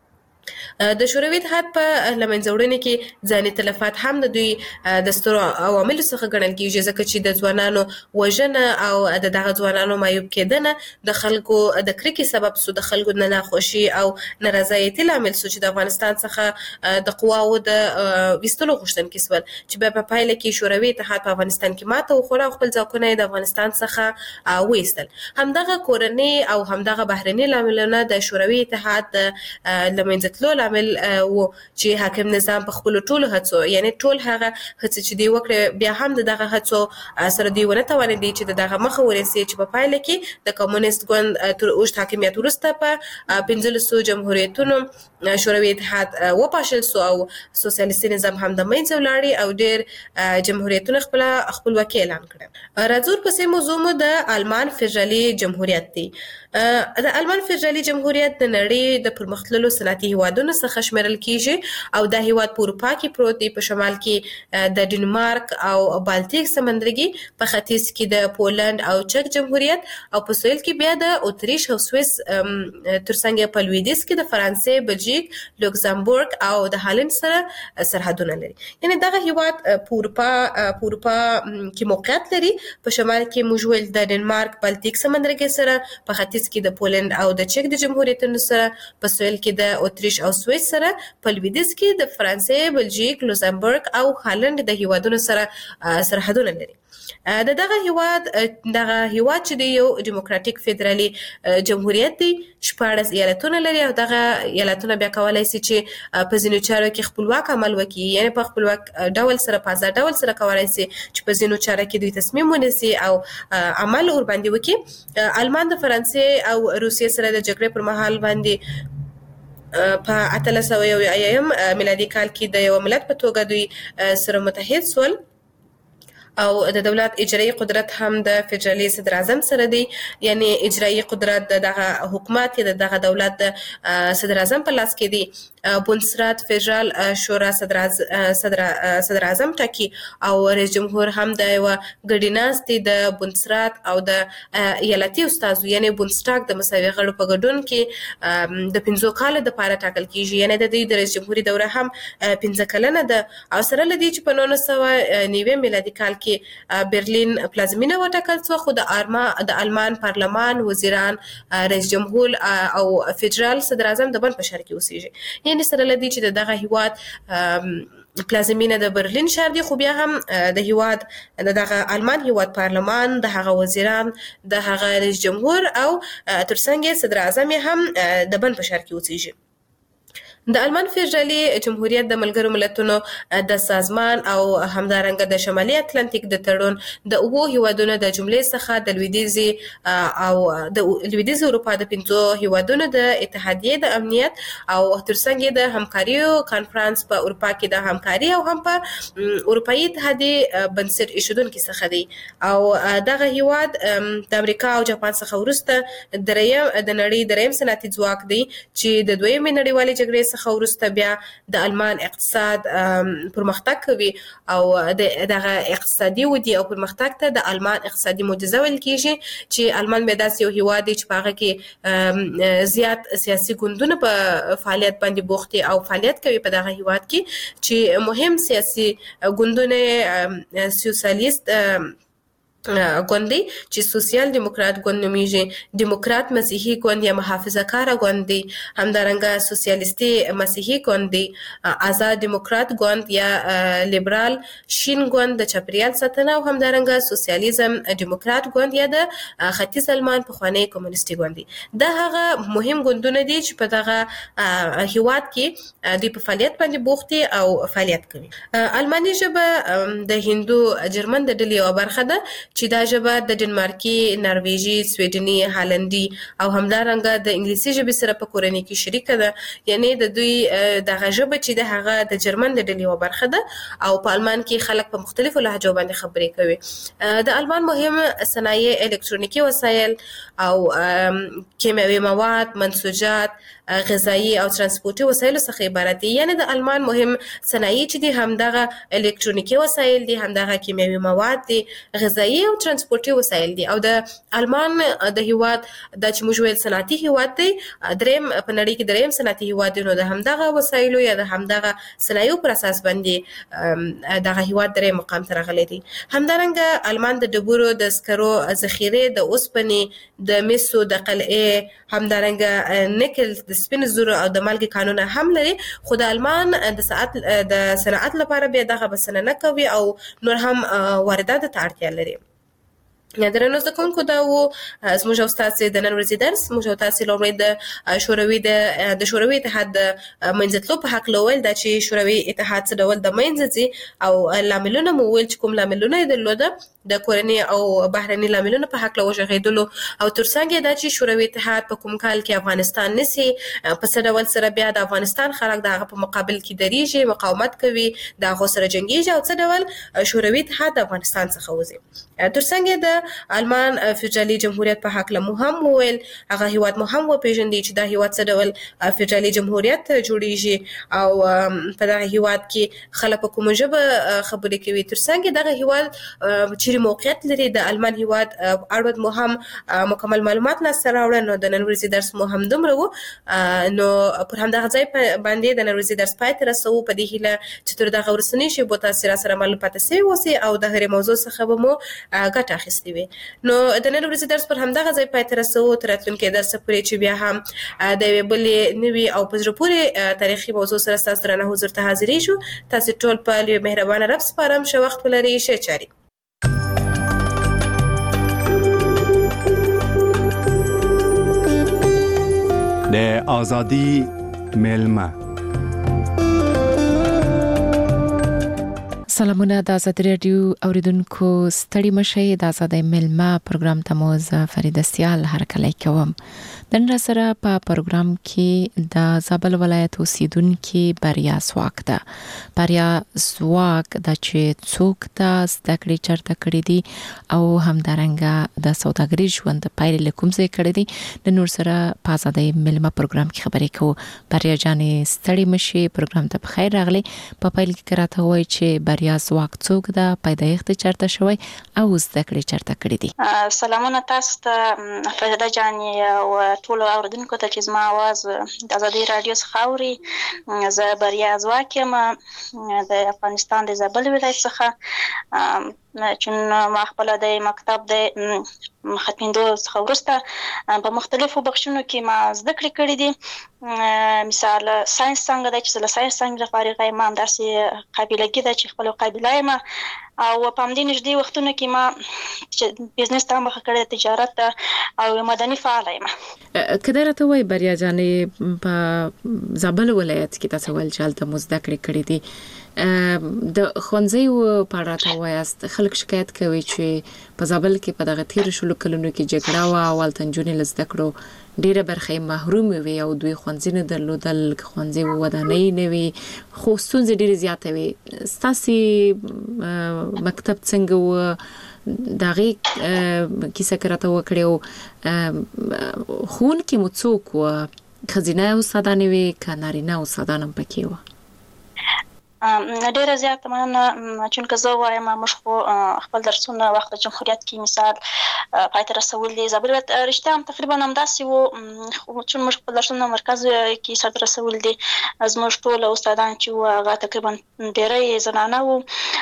د شوروي اتحاد په لمنځه وړنې کې ځاني تلفات هم د دوی د سترو عواملو څخه ګڼل کېږي، ځکه چې د ځوانانو وژنه او د دغه ځوانانو معیوب کېدنه د خلکو د کرکې سبب سو، د خلکو د ناخوشي او نارضایتي لامل سو چې د افغانستان څخه د قواو د ویستلو غوښتونکي سول، چې بیا په پایله کې شوروي اتحاد په افغانستان کې ماته وخوړه او خپل ځواکونه د افغانستان څخه وایستل. همدغه کورني او همدغه بهرني لاملونه د شوروي اتحاد د لمنځه تلو لامل و چې حاکم نظام په خپل ټولو هڅو، یعنی ټول هغه هڅې چې دی وکړي، بیا هم د دغه هڅو سره دی ونه توانېدي چې د دغه مخه ورسي، چې په پایله کې د کمونیست ګوند تر اوږد حاکمیت وروسته په پنځلسو جمهوریتونو شوروي اتحاد وپاشل سو او سوسیالیستي نظام هم د منځه ولاړ او ډېر جمهوریتونه خپل خپلواکي اعلان کړه. راځو پسې موضوع مو د آلمان فدرالي جمهوریت دی. د آلمان فدرالي جمهوریت د نړۍ د پرمختللو صنعتي هیوادونو څخه شمیرل کیږي او دا هیواد په اروپا کې پروت دی، په شمال کې د ډنمارک او بالتیک سمندرګي، په ختیځ کې د پولند او چک جمهوریت او په سویل کې بیا د اتریش او سویس، ترڅنګ په لویدیځ کې د فرانسې، بلجیک، لوکزامبورګ او د هالند سره سرحدونه لري. یعنی دغه هیواد په اروپا په اروپا کې موقعیت لري. په شمال کې موږ ویل د ډنمارک بالتیک سمندرګي سره، په ختیځ کې د پولند او د چک د جمهوریتونو سره، په سویل کې د اتریش او سویس سره، په لویدیځ کې د فرانسې، بلجیک، لوکزامبورګ او هالند د هیوادونو سره سرحدونه لري. د دغه هیواد دغه هیواد چې د یو دیموکراتیک فدرالي جمهوریت دی، شپاړس ایالتونه لري او دغه ایالتونه بیا کولای شي چې په ځینو چارو کې خپلواک عمل وکړي، یعنی په خپلواک ډول سره په آزاد ډول سره کولای شي چې په ځینو چارو کې دوی تصمیم ونیسي او عمل ور باندې وکړي. آلمان د فرانسې او روسیې سره د جګړې پر مهال باندې په اتلس سوه یو اویایم میلادي کال کې د یو ملت په توګه دوی سره متحد سول او د دولت اجرایی قدرت هم د فدرالي صدر اعظم سره دی، یعنی اجرایی قدرت د دغه حکومت یا د دغه دولت د صدر اعظم په لاس کې دی. بونسرات فدرال شورا صدر صدر صدر اعظم ټاکي او رئیس جمهور هم د یو ګډیناستي د بونسرات او د ایالتي استادو، یعنی بونستاګ د مساوي غړو په ګډون کې د پنځو کال د پاره ټاکل کیږي. یعنی د دې د رئیس جمهوریت دوره هم پنځه کلنه ده او سره لدی چې په نولس سوه نوي میلادي کال کې برلین پلازمینه وټاکل شو، خو د ارما د آلمان پارلمان، وزیران، رئیس جمهور او فدرال صدر اعظم د بن په شهر کې اوسېږي. یعنی سره لدی چې دغه هیواد پلازمینه د برلین شهر دی، خو بیا هم د هیواد دغه آلمان هیواد پارلمان، د هغه وزیران، د هغه رئیس جمهور او ترڅنګ صدر اعظم هم د بن په شهر کې اوسېږي. د آلمان فدرالي جمهوریت د ملګرو ملتونو د سازمان او همدارنګه د شمالي اتلانتیک د تړون د اوو هیوادونو د جملې څخه د لویدیځي او د لویدیځ اروپا د پنځو هیوادونو د اتحادیې د امنیت او ترڅنګ د همکاریو کانفرنس په اروپا کې د همکاري او هم په اروپאי اتحادیې بنسټ ایښودونکي څخه دی او دغه هیواد د امریکا او جاپان څخه وروسته دریم د نړۍ دریم صنعتي ځواک دی چې د دویمې نړیوالې جګړې څخه وروسته بیا د آلمان اقتصاد پرمختګ کوي او دغه اقتصادي ودی او پرمختګ ته د آلمان اقتصادي معجزه ویل کیږي، چې آلمان مې داسې یو هیواد دی چې په هغه کې زیات سیاسي ګوندونه په فعالیت باندې بوخت او فعالیت کوي په دغه هیواد کې، چې مهم سیاسي ګوندونه سوسیالیست ګوند دی چې سوسیال دیموکرات ګوند نومیږي، دیموکرات مسیحي ګوند یا محافظه کار ګوند دی، همدارنګه سوسیالیستي مسیحي ګوند دی، آزاد دیموکرات ګوند یا لیبرال شین ګوند د چاپریال ساتنه او همدارنګه سوسیالیزم دیموکرات ګوند یا د ختیځ آلمان پخوانی کمونیستي ګوند دی. دا هغه مهم ګوندونه دي چې په دغه هیواد کې دوی په فعالیت باندې بوخت دي او فعالیت کوي. آلماني ژبه د هندو جرمن د ډلې یوه برخه ده چې دا ژبه د ډنمارکي، نرویجي، سویډني، هالندي او همدارنګه د انګلیسي ژبې سره په کورنۍ کې شریکه ده. یعنی د دوی دغه ژبه چې د هغه د جرمن د ډلې یوه برخه ده او په آلمان کې خلک په مختلفو لهجو باندې خبرې کوي. د آلمان مهم صنایع الکترونیکي وسایل او کیمیاوي مواد، منسوجات، غذایی او ترانسپورتي وسایلو څخه عبارت دي. یعنی د آلمان مهم صنایع چې دي همدغه الکترونیکي وسایل دي، همدغه کیمیاوي مواد دي، غذایی او ترانسپورتي وسایل دي. او د آلمان د هیواد د چې موږ ویل صنعتي هیواد دی، دریم په نړۍ کې دریم صنعتي هیواد دی، نو د همدغه وسایلو یا د همدغه صنایعو پر اساس باندې دغه هیواد درې مقام ته راغلی دی. همدارنګه آلمان د ډبرو د سکرو ذخیرې، د اوسپنې، د مسو، د قلعې، همدارنګه نکل، د سپینو زرو او د مالګې کانونه هم لري. خو د آلمان د صنعت د صنعت لپاره بیا دغه بسنه نه کوي او نور هم وارداتو ته اړتیا لري. درنو زده کوونکو، دا و زموږ او ستاسې د نن ورځې درس. موږ او تاسې لومړی د شوروي د د شوروي اتحاد د منځتلو په هکله وویل، دا چې شوروي اتحاد څه ډول د منځه ځي او لاملونه مو وویل چې کوم لاملونه یې درلوده د کورني او بهرني لاملونه په هکله وغږېدلو، او ترڅنګ یې دا چې شوروي اتحاد په کوم کال کې افغانستان نیسي، په څه ډول سره بیا د افغانستان خلک د هغه په مقابل کې درېږي، مقاومت کوي، د هغو سره جنګېږي، او څه ډول شوروي اتحاد د افغانستان څخه وځي. ترڅنګ یې د آلمان فدرالي جمهوریت په هکله مو هم وویل، هغه هیواد مو هم وپېژندی چې دا هیواد څه ډول فدرالي جمهوریت جوړیږي او په دغه هیواد کې خلک په کومه ژبه خبرې کوي. ترڅنګ دغه هیواد چیرې موقعیت لري د آلمان هیواد اړوند مو هم مکمل معلومات لاسته راوړل. نو د نن ورځې درس مو هم دومره و. نو پر همدغه ځای باندې د نن ورځې درس پای ته رسوو، په دې هیله چې تر دغه وروستنۍ شېبو تاسې راسره معلوم پاتې سوي اوسئ او د هرې موضوع څخه به مو ګټه اخیستې وي. نو د نن ورځې درس پر همدغه ځای پای ته رسوو، تر راتلونکي درسه پورې چې بیا هم د یوې بلې نوي او په زړه پورې تاریخي موضوع سره ستاسو درانه حضور ته حاضرېږو. تاسې ټول په لوی مهربانه رب سپارم. ښه وخت ولرئ، ښې چارې. د آزادی ملمه. سلامونه د آزاد رادیو اوریدونکو، ستړي مشئ. د آزادۍ ملمه پروګرام ته مو زه فریده سیال هرکلی کوم. د نن سره په پروګرام کې د زابل ولایت اوسیدونکو بریا زواک ده. بریا زواک د چې څوک د زده کړې چرته کړې دي او همدارنګه د سوداګرۍ ژوند پایلې لکوم ځای کړې دي. د نور سره په آزادۍ ملمه پروګرام کې خبرې کوو. بریا جانې ستړي مشئ، پروګرام ته بخیر راغلی. په پیل کې راته وایي چې بریا زواک څوک ده، پیدایښت چرته شوی او زده کړې چرته کړې دي. سلامونه تاسو ته فریده جانې او ټول اوریدونکو ته چې زما आवाज د آزادۍ رادیو څخه اوري. زه بریا زواک یم د افغانستان د زابل ولایت څخه، چې ما خپل د مکتب د ختمېدو څخه وروسته په مختلفو بخشونو کې ما زده کړې کړې دي. مثال ساينس څنګه ده چې له ساينس څنګه فارغه یم، همداسې قابلګي ده چې خپل قابله یم، او په همدې نږدې وختونو کې ما بزنس ته مخه کړې، تجارت او مدني فعاله یم. کله راته وای بریا جانې په زابل ولایت کې تاسو ول چې هلته مو زده کړې کړې دي، د ښوونځیو په اړه راته وایاست. خلک شکایت کوي چې په زابل کې په دغه تیر شلو کلونو کې جګړه وه او هلته نجونې له زده کړو ډېره برخه یې محرومې وې او دوی ښوونځي نه درلودل، ښوونځي ودانۍ نه وي، خو ستونزې ډېرې زیاتې وې. ستاسې مکتب څنګه و؟ د هغې کیسه که راته وکړې او ښوونکي مو څوک وه؟ ښځینه استادانې وې که نارینه استادان هم پکې وه؟ ډیره زیاته مننه. چونکه زه وایم موږ خو خپل درسونه وخت د جمهوریت کې مثال پای ته رسول دي. زابل ولایت رښتیا هم تقریبا همداسې وو، چون موږ خپل درسونه مرکز کې سرته رسول دي. زموږ ټول استادان چې وو هغه تقریبا ډېری زنانه وو.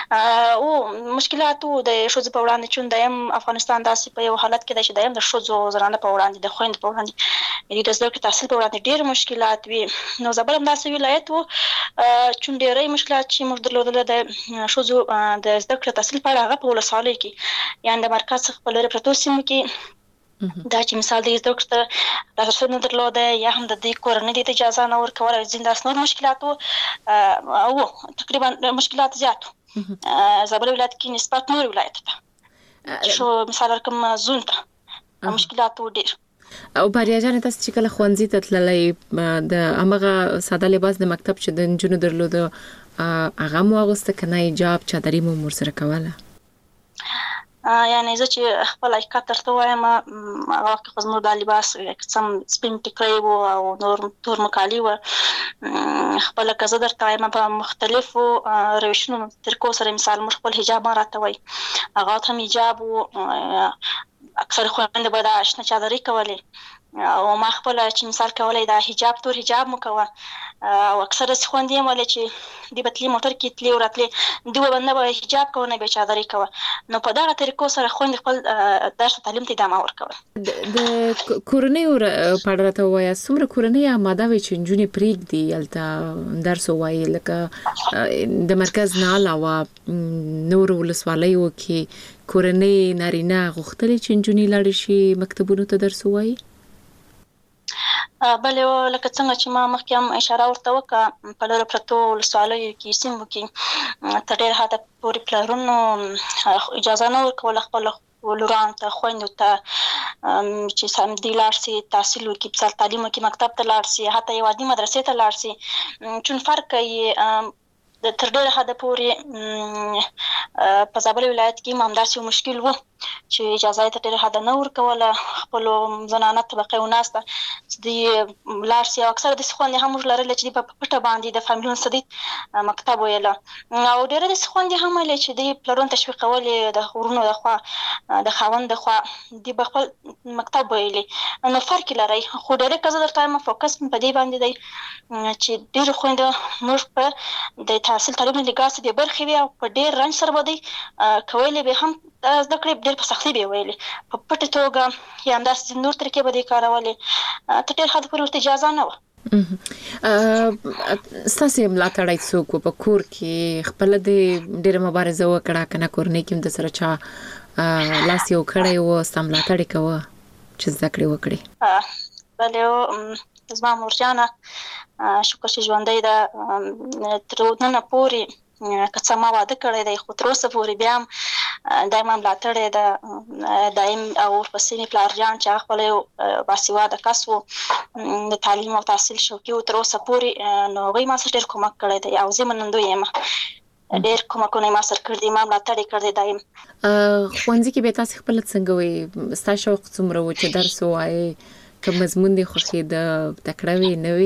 او مشکلات وو د ښځو په وړاندې، چون دایم افغانستان داسې په یو حالت کې دی چې دایم د ښځو زنانه په وړاندې، د خویندو په وړاندې، د زده کړې تحصیل په وړاندې ډېر مشکلات وي. نو زابل همداسې ولایت وو، چون ډېری مشکلات چې موږ درلودل د ښځو د زده کړې تحصیل په اړه هغه په ولسوالیو کې، یعنې د مرکز څخه په لرې پرتو سیمو کې دا چې مثال د زده کړې ته لاسرسی نه درلوده، یا هم د دې کورنۍ ته اجازه نه ورکوله، ځینې داسې نور مشکلات وو. او تقریبا مشکلات زیات وو زابل ولایت کې نسبت نور ولایت ته. شو مثال ورکړم زون ته مشکلات وو ډېر. او بریا جانې تاسو چې کله ښوونځي ته تللی، د همغه ساده لباس د مکتب چې د نجونو درلوده هغه مو اغوسته که نه حجاب چادري مو ورسره کوله؟ یعنی زه چې خپل حقیقت درته وایم هغه وخت خو زموږ دا لباس سم سپین ټیکری و او نور تور مکالي و خپله که زه درته وایم په مختلفو روشونو طریقو سره مثال موږ خپل حجاب هم راته وایي هغه هم حجاب و اکثر خویندې به دا شنه چادرۍ کولې او ما خپله چې مثال کولی دا حجاب تور حجاب مو کوه او اکثر داسې خویندې هم ویلې چې دوی به تلې موټر کې تلې او راتلې دوی به نه به حجاب کوه نه به چادرۍ کوه نو په دغه طریقو سره خویندې خپل درس او تعلیم ته ادامه ورکول د کورنیو په اړه راته ووایاست څومره کورنۍ اماده وي چې نجونې پرېږدي هلته درس ووایي لکه د مرکز نه علاوه نورو ولسوالیو کې کورنۍ نارینه غوښتلې چې نجونې لاړې شي مکتبونو ته درس ووایي بلې لکه څنګه چې ما مخکې هم اشاره ورته وکړه په لرو پرتو ولسوالیو کې سیمو کې تر ډېره حده پورې پلرونو اجازه نه ورکوله خپلو لورانو ته خویندو ته چې سمدي لاړ شي تحصیل وکړي مثال تعلیم وکړي مکتب ته لاړ شي حتی یو عادي مدرسې ته لاړ شي چون فرق کوي تر ډېره حده پورې په زابل ولایت کې هم همداسې مشکل و چې اجازه یې تر ډېره حده نه ورکوله خپلو زنانه طبقې وناسته چې دوی لاړ شي او اکثره داسې خویندې هم موږ لرلې چې دوی په پټه باندې د فامیلونو څخه مکتب ویله او ډېره داسې خویندې هم ویلې چې دوی پلرونو تشویقولې د ورونو د خوا د خاوند د خوا دوی به خپل مکتب ویلې نو فرق یې لري خو ډېری که زه درته وایم فوکس په دې باندې دی چې ډېرې خویندې موږ په د تحصیل تعلیم له لګاسې د برخې وي او په ډېر رنج سره به دوی کولی به هم زده کړې ډېر په سختۍ به یې ویلې په پټه توګه یا همداسې نور طریقې به دوی کارولې تر ډېر حده پورې ورته اجازه نه وه ستاسې ملاتړی څوک و په کور کې خپله دې ډېره مبارزه وکړه که نه کورنۍ کې هم د سره چا لاس یو کړی و ستا ملاتړ یې کوه چې زده کړې وکړې بلې زما مورجانه شکر چې ژوندۍ ده تر ننه پورې که څه ما واده کړی دی خو تر اوسه پورې بیا هم دا ما ملاتړی ده دایم او ورپسې مې پلار جان چې هغه خپله یو باسواده کس و د تعلیم او تحصیل شوقي و تر اوسه پورې نو هغوی ما سره ډېر کومک کړی دی او زه منندوی یم ډېر کومکونه یې ما سره کړي دي ما ملاتړ یې کړی دایم ښوونځي کې بیا تاسې خپله څنګه وایي ستا شوق څومره و چې درس ووایې که مضمون دې خوښېده تکړه وې نه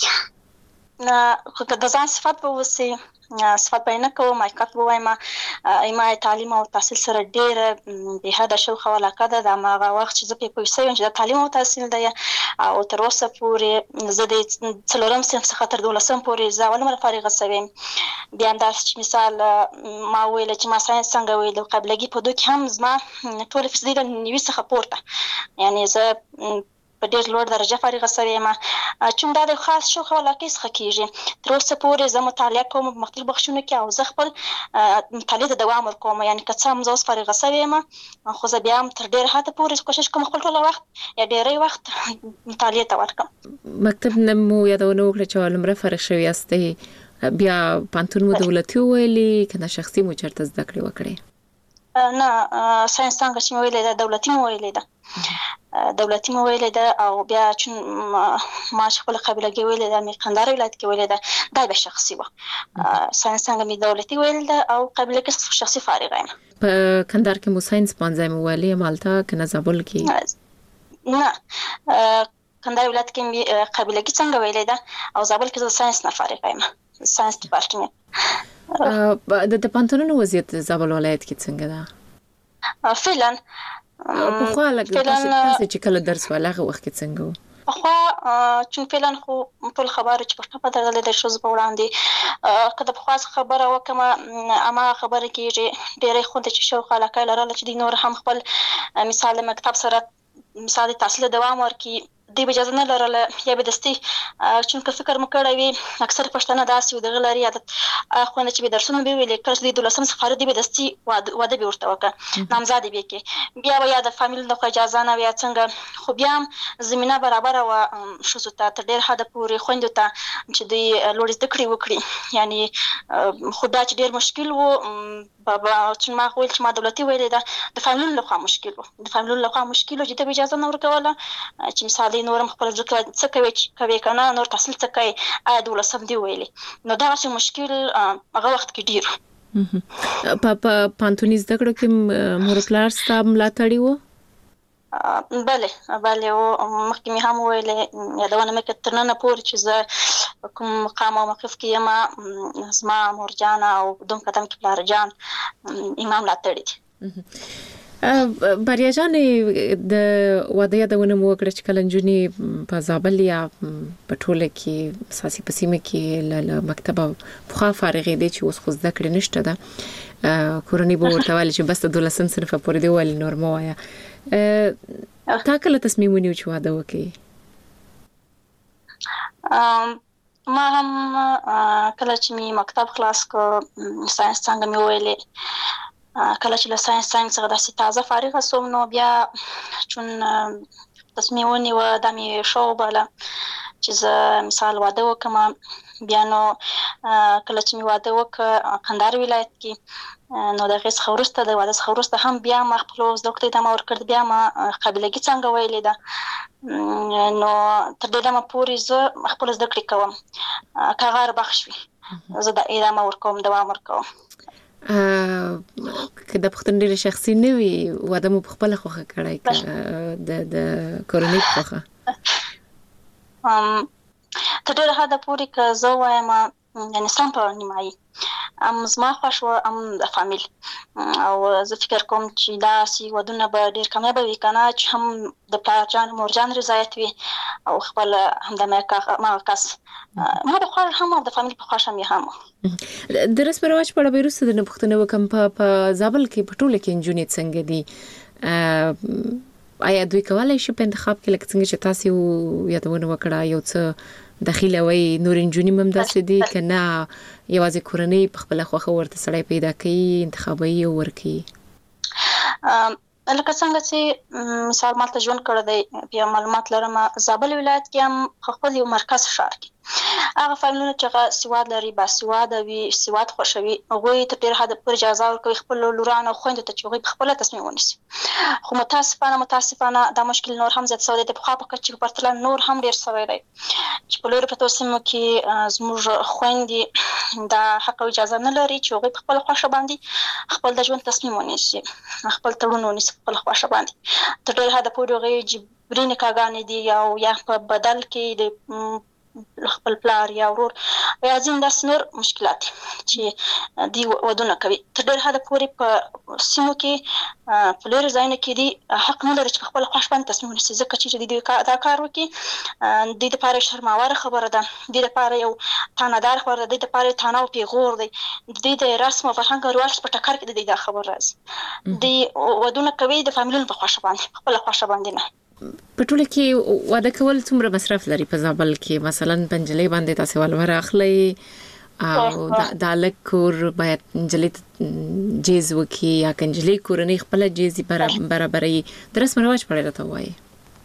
وې خو که د ځان صفت به اوسي صفت به یې نه کوم حقیقت به وایم ما تعلیم او تحصیل سره ډېره بې حده شوق او علاقه ده د هماغه وخت چې زه پرې پوه شوې یم چې دا تعلیم او تحصیل دی او تر اوسه پورې زه د څلورم صنف څخه تر دولسم پورې زه اول مره فارغه شوې یم بیا همداسې چې مثال ما وویله چې ما ساینس څنګه ویل قابلګي په دو کې هم زما ټوله فیصدي د نوي څخه پورته یعنې زه په ډېر لوړ درجه فارغه شوې یم چون دا د خاص شوق او علاقې څخه کېږي تر اوسه پورې زه مطالعه کوم په مختلفو بخشونو کې او زه خپل مطالعې ته دوام ورکوم یعنې که څه هم زه اوس فارغه شوې یم خو زه بیا هم تر ډېره حده پورې کوشش کوم خپل ټوله وخت یا ډېری وخت مطالعې ته ورکړم مکتب نه مو یادونه وکړه چې لومړی فارغ شوې یاستئ بیا پوهنتون مو دولتي وویلې که نه شخصي مو چېرته زده کړې وکړې نه ساینس څانګه چې مې ویلې ده دولتي مې ویلې ده دولتي مې ویلې ده او بیا چون ما چې خپله قابلګي ویلې ده مې کندهار ولایت کې ویلې ده دا به شخصي وه ساینس څانګه مې دولتي ویلې ده او قابلګي شخصي فارغه یم په کندهار کې مو ساینس پوهنځی مو ویلی یم هلته که نه زابل کې نه کندهار ولایت کې مې قابلګي څنګه ویلې ده او زابل کې زه ساینس نه فارغه یم ساینس ډپارټمنټ د پوهنتونونو وضعیت زابل ولایت کې څنګه ده فعلا پخوا لکه تاسې چې کله درس ویل هغه وخت کې څنګه و پخوا چون فعلا خو ټول خبره چې پښتو په درغلې د ښځو په وړاندې که د پخوا خبره وکړم هماغه خبره کېږي ډېری خویندې چې شوق علاقه یې لرله چې دوی نور هم خپل مثال د مکتب سره مثال د تحصیل دوام ورکړي دوی به اجازه نه لرله یا به دستي چونکه فکر مو کړی وي اکثر پښتانه داسې وي د هغه لري عادت خویندې چې به درسونه به ویلې کله چې دوی دولسم څخه فارغ دوی به دستي واده به ورته وکړه نامزادې به یې کړې بیا به یا د فامیل د خوا اجازه نه وي یا څنګه خو بیا هم زمینه برابره وه ښځو ته تر ډېر حده پورې خویندو ته چې دوی لوړې زده کړې وکړي یعنې خو دا چې ډېر مشکل و چې ما ویل چې ما دولتي ویلې ده د فامیلونو لخوا مشکل و د فامیلونو لخوا مشکل و چې ته به اجازه نه ورکوله چې مثال نورم خپل ځکه څه کوي کوي کنه نور تحصیل څه کوي آیا دولسم دی ویلې نو دا چې مشکل هغه وخت کې ډیر په پانتونی زده کړو کې مور پلار ستاسو ملاتړي وو؟ بله بله او مخکې مې هم ویلې یادونه مې کړه تر ننه پورې چې زه کوم مقام او موقف کې یم زما مور جان او دوم قدم کې پلار جان امام ملاتړي دي. بریا جان د واده یادونه مو وکړه چې کله نجونې په زابل یا په ټوله کې اساسي پسیمه کې له مکتبه پخوا فارغې دي چې اوس خو زده کړې نشته ده کورنۍ به ورته وایي چې بس د دولسم صنف پورې دی ولې نور مو وایا. تا کله تصمیم ونیو چې واده وکړې؟ ما هم کله چې مې مکتب خلاص کړ ساينس څنګه مې ویلې کله چې له ساينس څنګه څخه داسې تازه فارغه شوم نو بیا چون تصمیم ونیو دا مې شو بله چې زه مثال واده وکړم. بیا نو کله چې مې واده وکړ کندهار ولایت کې نو د هغې څخه وروسته د واده څخه وروسته هم بیا ما خپلو زده کړو ته ادامه ورکړه. بیا ما قابلګي څنګه ویلې ده نو تر دې دمه پورې زه خپله زده کړې کوم که هغه بخش وي زه د ادامه ورکوم دوام ورکوم. که د پښتون ډېر شخصي نه وي واده مو په خپله خوښه کړی که د د کورنۍ په خوښه؟ تر ډېره حده پورې که زه وایم یعنې سم په نیمایي ام زما خوښ وه ام د فامیل او زه فکر کوم چې داسې ودونه به ډېر کامیابه وي که نه چې هم د پلار جان مور جان رضایت وي او خپل همدمه کس ما د خوښ هم او د فامیل په خوښ هم یې هم. د رسم رواج په اړه به وروسته درنه پوښتنه وکړم. په زابل کې په ټوله کې نجونې څنګه دي؟ آیا دوی کولی شي په انتخاب کې لکه څنګه چې تاسې یادونه وکړه یو څه داخلوي نور نجونې هم داسې دي که نه یوازې کورنۍ په خپله خوښه ورته سړی پیدا کوي انتخابوي او ورکوي؟ لکه څنګه چې مثال مالته ژوند کړی دی بیا معلومات لرم زابل ولایت کې هم خپل یو مرکز ښار کې هغه فامیلونه چې هغه سواد لري باسواده وي سواد خوښوي هغوی تر ډېره حده پورې اجازه ورکوي خپلو لورانو او خویندو ته چې هغوی پخپله تصمیم ونیسي. خو متاسفانه متاسفانه دا مشکل نور هم زیات شوی دی. د پخوا په کچې په پرتله نور هم ډېر شوی دی چې په لوري پرتو سیمو کې زموږ خویندې دا حق او اجازه نه لري چې هغوی په خپله خوښه باندې خپل د ژوند تصمیم ونیسي خپل تړون ونیسي خپل خوښه باندې. تر ډېره حده پورې هغوی جبري نکاحګانې دي او یا په بدل کې د خپل پلار یا ورور یا ځین داسې نور مشکلات چې دوی ودونه کوي. تر ډېره حده پورې په سیمو کې په لویو ځایونو کې دوی حق نه لري چې په خپله خوښ باندې تصمیم ونیسي ځکه چې دوی دا کار وکړي دوی دپاره یو شرماوره خبره ده دوی دپاره یو طعنهدار خبره ده دوی دپاره یو طعنه او پیغور دی دوی د رسم او فرهنګ او رواج په ټکر کې د دوی دا خبر راځي. دوی ودونه کوي د فامیلونو په خوښه باندې په خپله خوښه باندې نه. په ټوله کې واده کول څومره مصرف لري په زابل کې؟ مثلا په نجلۍ باندې تاسې ولور اخلئ او د هلک کور باید نجلۍ ته جیز وکړي یا که نجلۍ کورنۍ خپله جیز برابروي د رسم رواج په اړه راته ووایي.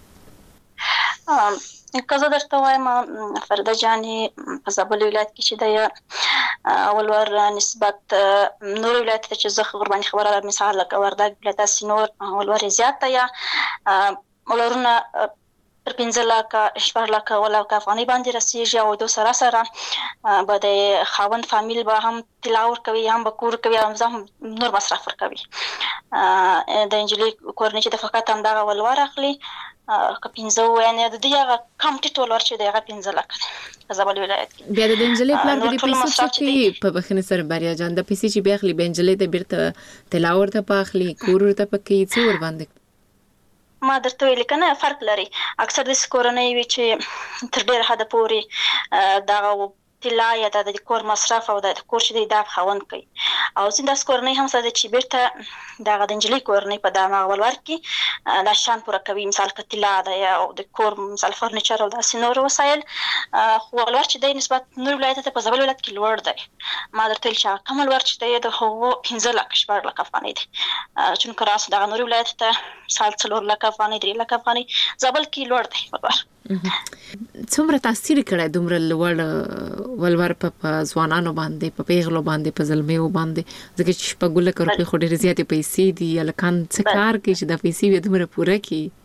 که زه درته وایم فرده جانې په زابل ولایت کې چې دی ولور نسبت نور ولایت ته چې زه ورباندې خبره لرم مثال لکه وردګ ولایت داسې نور ولور یې زیات دی یا ولورونه تر پنځه لکه شپږ لکه اووه لکه افغانۍ باندې رسېږي او دو سره سره به د خاوند فامیل به هم طلا ورکوي هم به کور کوي هم هم نور مصرف ورکوي. د نجلۍ کورنۍ چې د فقط همدغه ولور اخلي که پنځه ووایي د دوی هغه کم ټیټ ولور چې دی هغه پنځه لکه دی په زابل ولایت کې. بیا د نجلۍ پلار به د پیسو څه کوي په بښنې سره بریا جان د پیسې چې بیا اخلي بیا نجلۍ ته بیرته طلا ورته په اخلي کور ورته په کوي څه ورباندې؟ ما درته ویلي که نه فرق لري. اکثر داسې کورنۍ وي چې تر ډېره حده پورې دغه طلا یا د کور مصرف او د کور چې دی دا خاوند کوي او ځینې داسې کورنۍ هم شته چې بیرته دغه د نجلۍ کورنۍ په دغه ولور کې دا شیان پوره کوي مثال که طلا ده یا د کور مثال فرنیچر او داسې نور وسایل. خو ولور چې دی نسبت نور ولایت ته په زابل ولایت کې لوړ دی. ما درته ویل چې کم ولور چې دی د هغو پنځه لکه شپږ لکه افغانۍ دی چونکه راسه دغه نور ولایت ته مثال څلور لکه افغانۍ درې لکه افغانۍ زابل کې لوړ دی ولور. څومره تاثیر کړی دومره لوړ ولور په ځوانانو باندې په پیغلو باندې په زلمیو باندې ځکه چې شپږ لکه روپۍ خو ډېرې زیاتې پیسې دي هلکان څه کار کوي چې دا پیسې یې دومره پوره کړي؟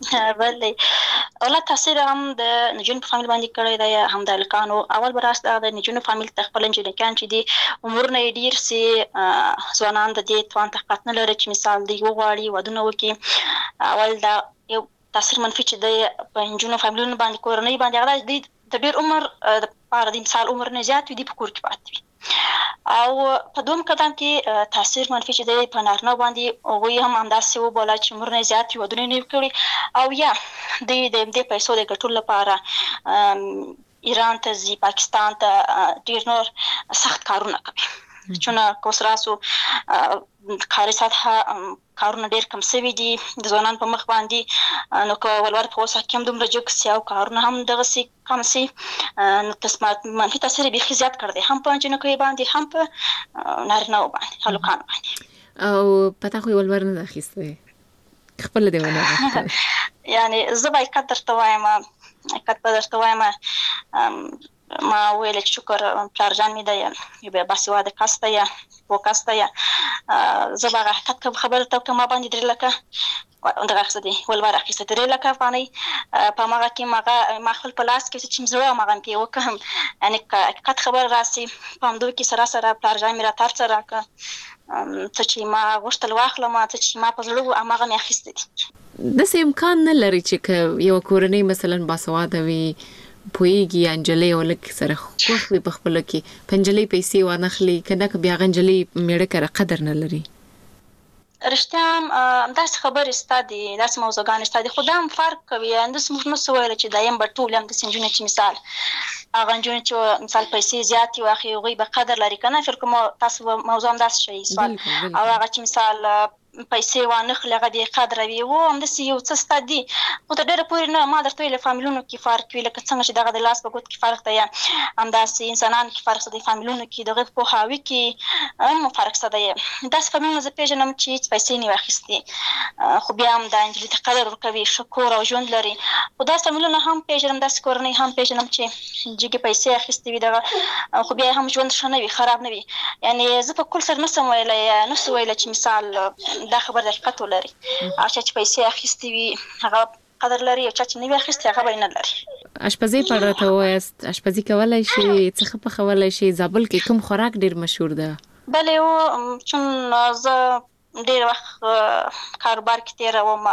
بله اولا تاثیر هم د نجونو په فامیل باندې کړی دی هم د هلکانو. اول به راست د نجونو فامیل ته خپل نجونکیان چې دي عمرونه یې ډېر سي، ځوانان د دې توان طاقت نه لري چې مثال دوی وغواړي ودونه وکړي. اول دا یو تاثیر منفي چې دی په نجونو فامیلونو باندې کورنۍ باندې هغه دی د ډېر عمر دپاره د مثال عمر نه زیات وي، دوی په کور کې پاتې وي. او په دوم قدم کې تاثیر منفي چې دی په نارینهو باندې هغوی هم همداسې وبوله چې عمرونه یې زیات وي، ودونه یې نه وي کړي، او یا دوی د همدې پیسو د ګټلو لپاره ایران ته ځي، پاکستان ته، ډېر نور سخت کارونه کوي. چونه که اوس راسو کاري سطحه کارونه ډېر کم سوي دي د ځوانانو په مخ باندې، نو که ولور په اوس حکیم دومره جګ سي او کارونه هم دغسې کم سي، نو منفي تاثیر یې بیخي زیات کړی دی، هم په نجونکیو باندې هم په نارینهو باندې، هلکانو باندې. او په تا خو یې ولور نه ده اخیستی، خپله دې ونه اخیستی؟ یعنې زه به حقیقت درته وایم، حقیقت به درته وایم، ما ویل چې شکر پلار جان مې دی یو باسواده کس دی، پوه کس دی. زه به هغه حقیقت که خبره ته وکړم، ما باندې درې لکه دغه اخیستی دی، ولور اخیستی درې لکه افغانۍ په هماغه کې هغه ما خپل په لاس کې څه چې مې زړه هماغه مې پرې وکړم. یعنې که حقیقت خبره راسي په همدو کې سره سره پلار جان مې راته هر څه راکړه، څه چې ما غوښتل واخلم، څه چې ما په زړه و هماغه مې اخیستی دي. داسې امکان نه لري چې که یوه کورنۍ مثلا باسواده وي، پوهېږي یا نجلۍ او هلک سره خوښ وي په خپله کې، په نجلۍ پیسې وانخلي، که نه که بیا هغه نجلۍ مېړه کره قدر نه لري. رښتیا هم همداسې خبرې شته دي، داسې موضوعګانې شته دي، خو دا هم فرق کوي. همداسې موږ نشو ویلی چې دایم به ټولې همداسې نجونې چې مثال هغه نجونې چې مثال پیسې زیاتې واخلي هغوی به قدر لري که نه. فکر کوم تاسو به موضوع همداسې شوي سوال، او هغه چې مثال پیسې وانخلي هغه بې قدره وي. و همداسې یو څه شته دي، خو تر ډېره پورې نه. ما درته ویل فامیلونو کې فرق وي، لکه څنګه چې دغه د لاس په ګوت کې فرق دی، همداسې انسانانو کې فرق شته دی، فامیلونو کې د هغوی په پوهاوي کې هم فرق شته دی. داسې فامیلونه زه پېژنم چې هېڅ پیسې نه وي اخیستې، خو بیا هم دا نجلۍ ته قدر ورکوي، ښه کور او ژوند لري. خو داسې فامیلونه هم پېژنم، داسې کورنۍ هم پېژنم چې جګې پیسې اخیستې وي دغه، خو بیا هم ژوند ښه نه وي، خراب نه وي. یعنې زه په کل سره نشم ویلی نشو ویلی چې مثال دا خبر د حقیقت ولري. هغه چا چې پیسې اخیستې وي هغه قدر لري، او چا چې نه وي اخیستې هغه به یې نه لري. اشپزۍ په اړه راته ووایاست، اشپزي کولی شي، څه ښه پخولی شي؟ زابل کې کوم خوراک ډېر مشهور ده؟ بلې و، چون زه ډېر وخت کاروبار کې تېروم،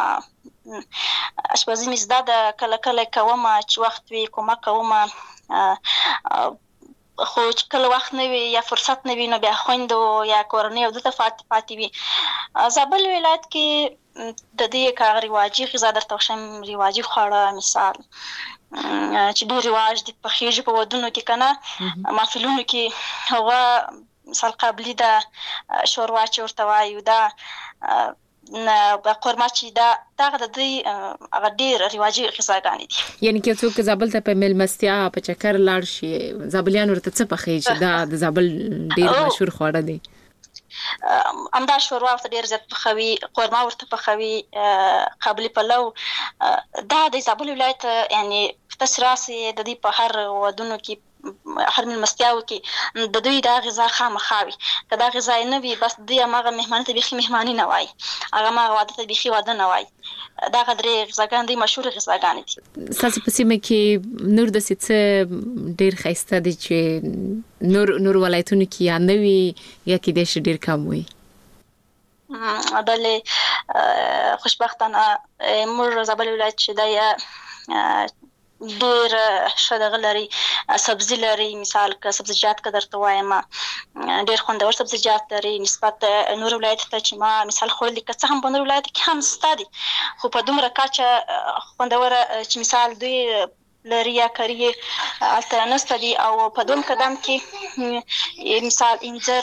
اشپزي مې زده ده، کله کله یې کوم چې وخت وي کومک کوم، خو چې کله وخت نه وي یا فرصت نه وي نو بیا خویندو یا کورنیو دلته پاتې وي. زابل ولایت کې د دې که هغه رواجي غذا درته وښیم، رواجي خواړه مثال چې ډېر رواج دي پخېږي په ودونو کې که نه، محفلونو کې، هغه مثال قابلي ده، شوروا چې ورته وایو ده، قورمه چې ده، دغه د دوی هغه ډېر رواجي غذاګانې دي. یعنې که څوک زابل ته په میلمستیا په چکر لاړ شي، زابلیان ورته څه پخوي چې دا د زابل ډېر مشهور خواړه دي؟ همدا شوروا ورته ډېر زیات پخوي، قورمه ورته پخوي، قابلي پلو. دا د زابل ولایت یعنې تاسې راسئ د دوی په هر ودونو کې، هر میلمستیاو کې د دوی دا غذا خامخا وي. که دا غذا یې نه وي بس دوی هماغه مهماني ته بیخي مهماني نه وایي، هغه هماغه واده ته بیخي واده نه وایي. دغه درې غذاګانې دوی مشهورې غذاګانې دي. ستاسې په سیمه کې نور داسې څه ډېر ښایسته دي چې نور نور ولایتونو کې یا نه وي یا کیدای شي ډېر کم وي؟ بلې خوشبختانه موږ زابل ولایت چې دی ډېر ښه دغه لري، سبزي لري. مثال که سبزیجات که درته وایم ډېر خوندور سبزیجات لري نسبت نور ولایت ته چې ما مثال خوړلي، که څه هم په نور ولایت کې هم شته دي، خو په دومره کچه خوندوره چې مثال دوی لري یا کری هلته نشته دي. او په دوم قدم کې مثال انځر،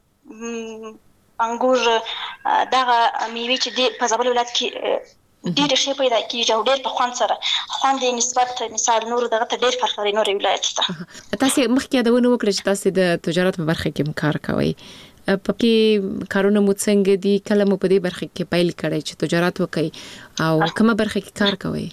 انګور، دغه میوې چې دي په زابل ولایت کې ډېر ښه پیدا کېږي او ډېر په خوند سره، خوند یې نسبت مثال نورو دغه ته ډېر فرق لري نورې ولایت ته. تاسې مخکې یادونه وکړه چې تاسې د تجارت په برخه کې هم کار کوئ، په کې کارونه مو څنګه دي؟ کله مو په دې برخه کې پیل کړی چې تجارت وکړئ او کومه برخه کې کار کوئ؟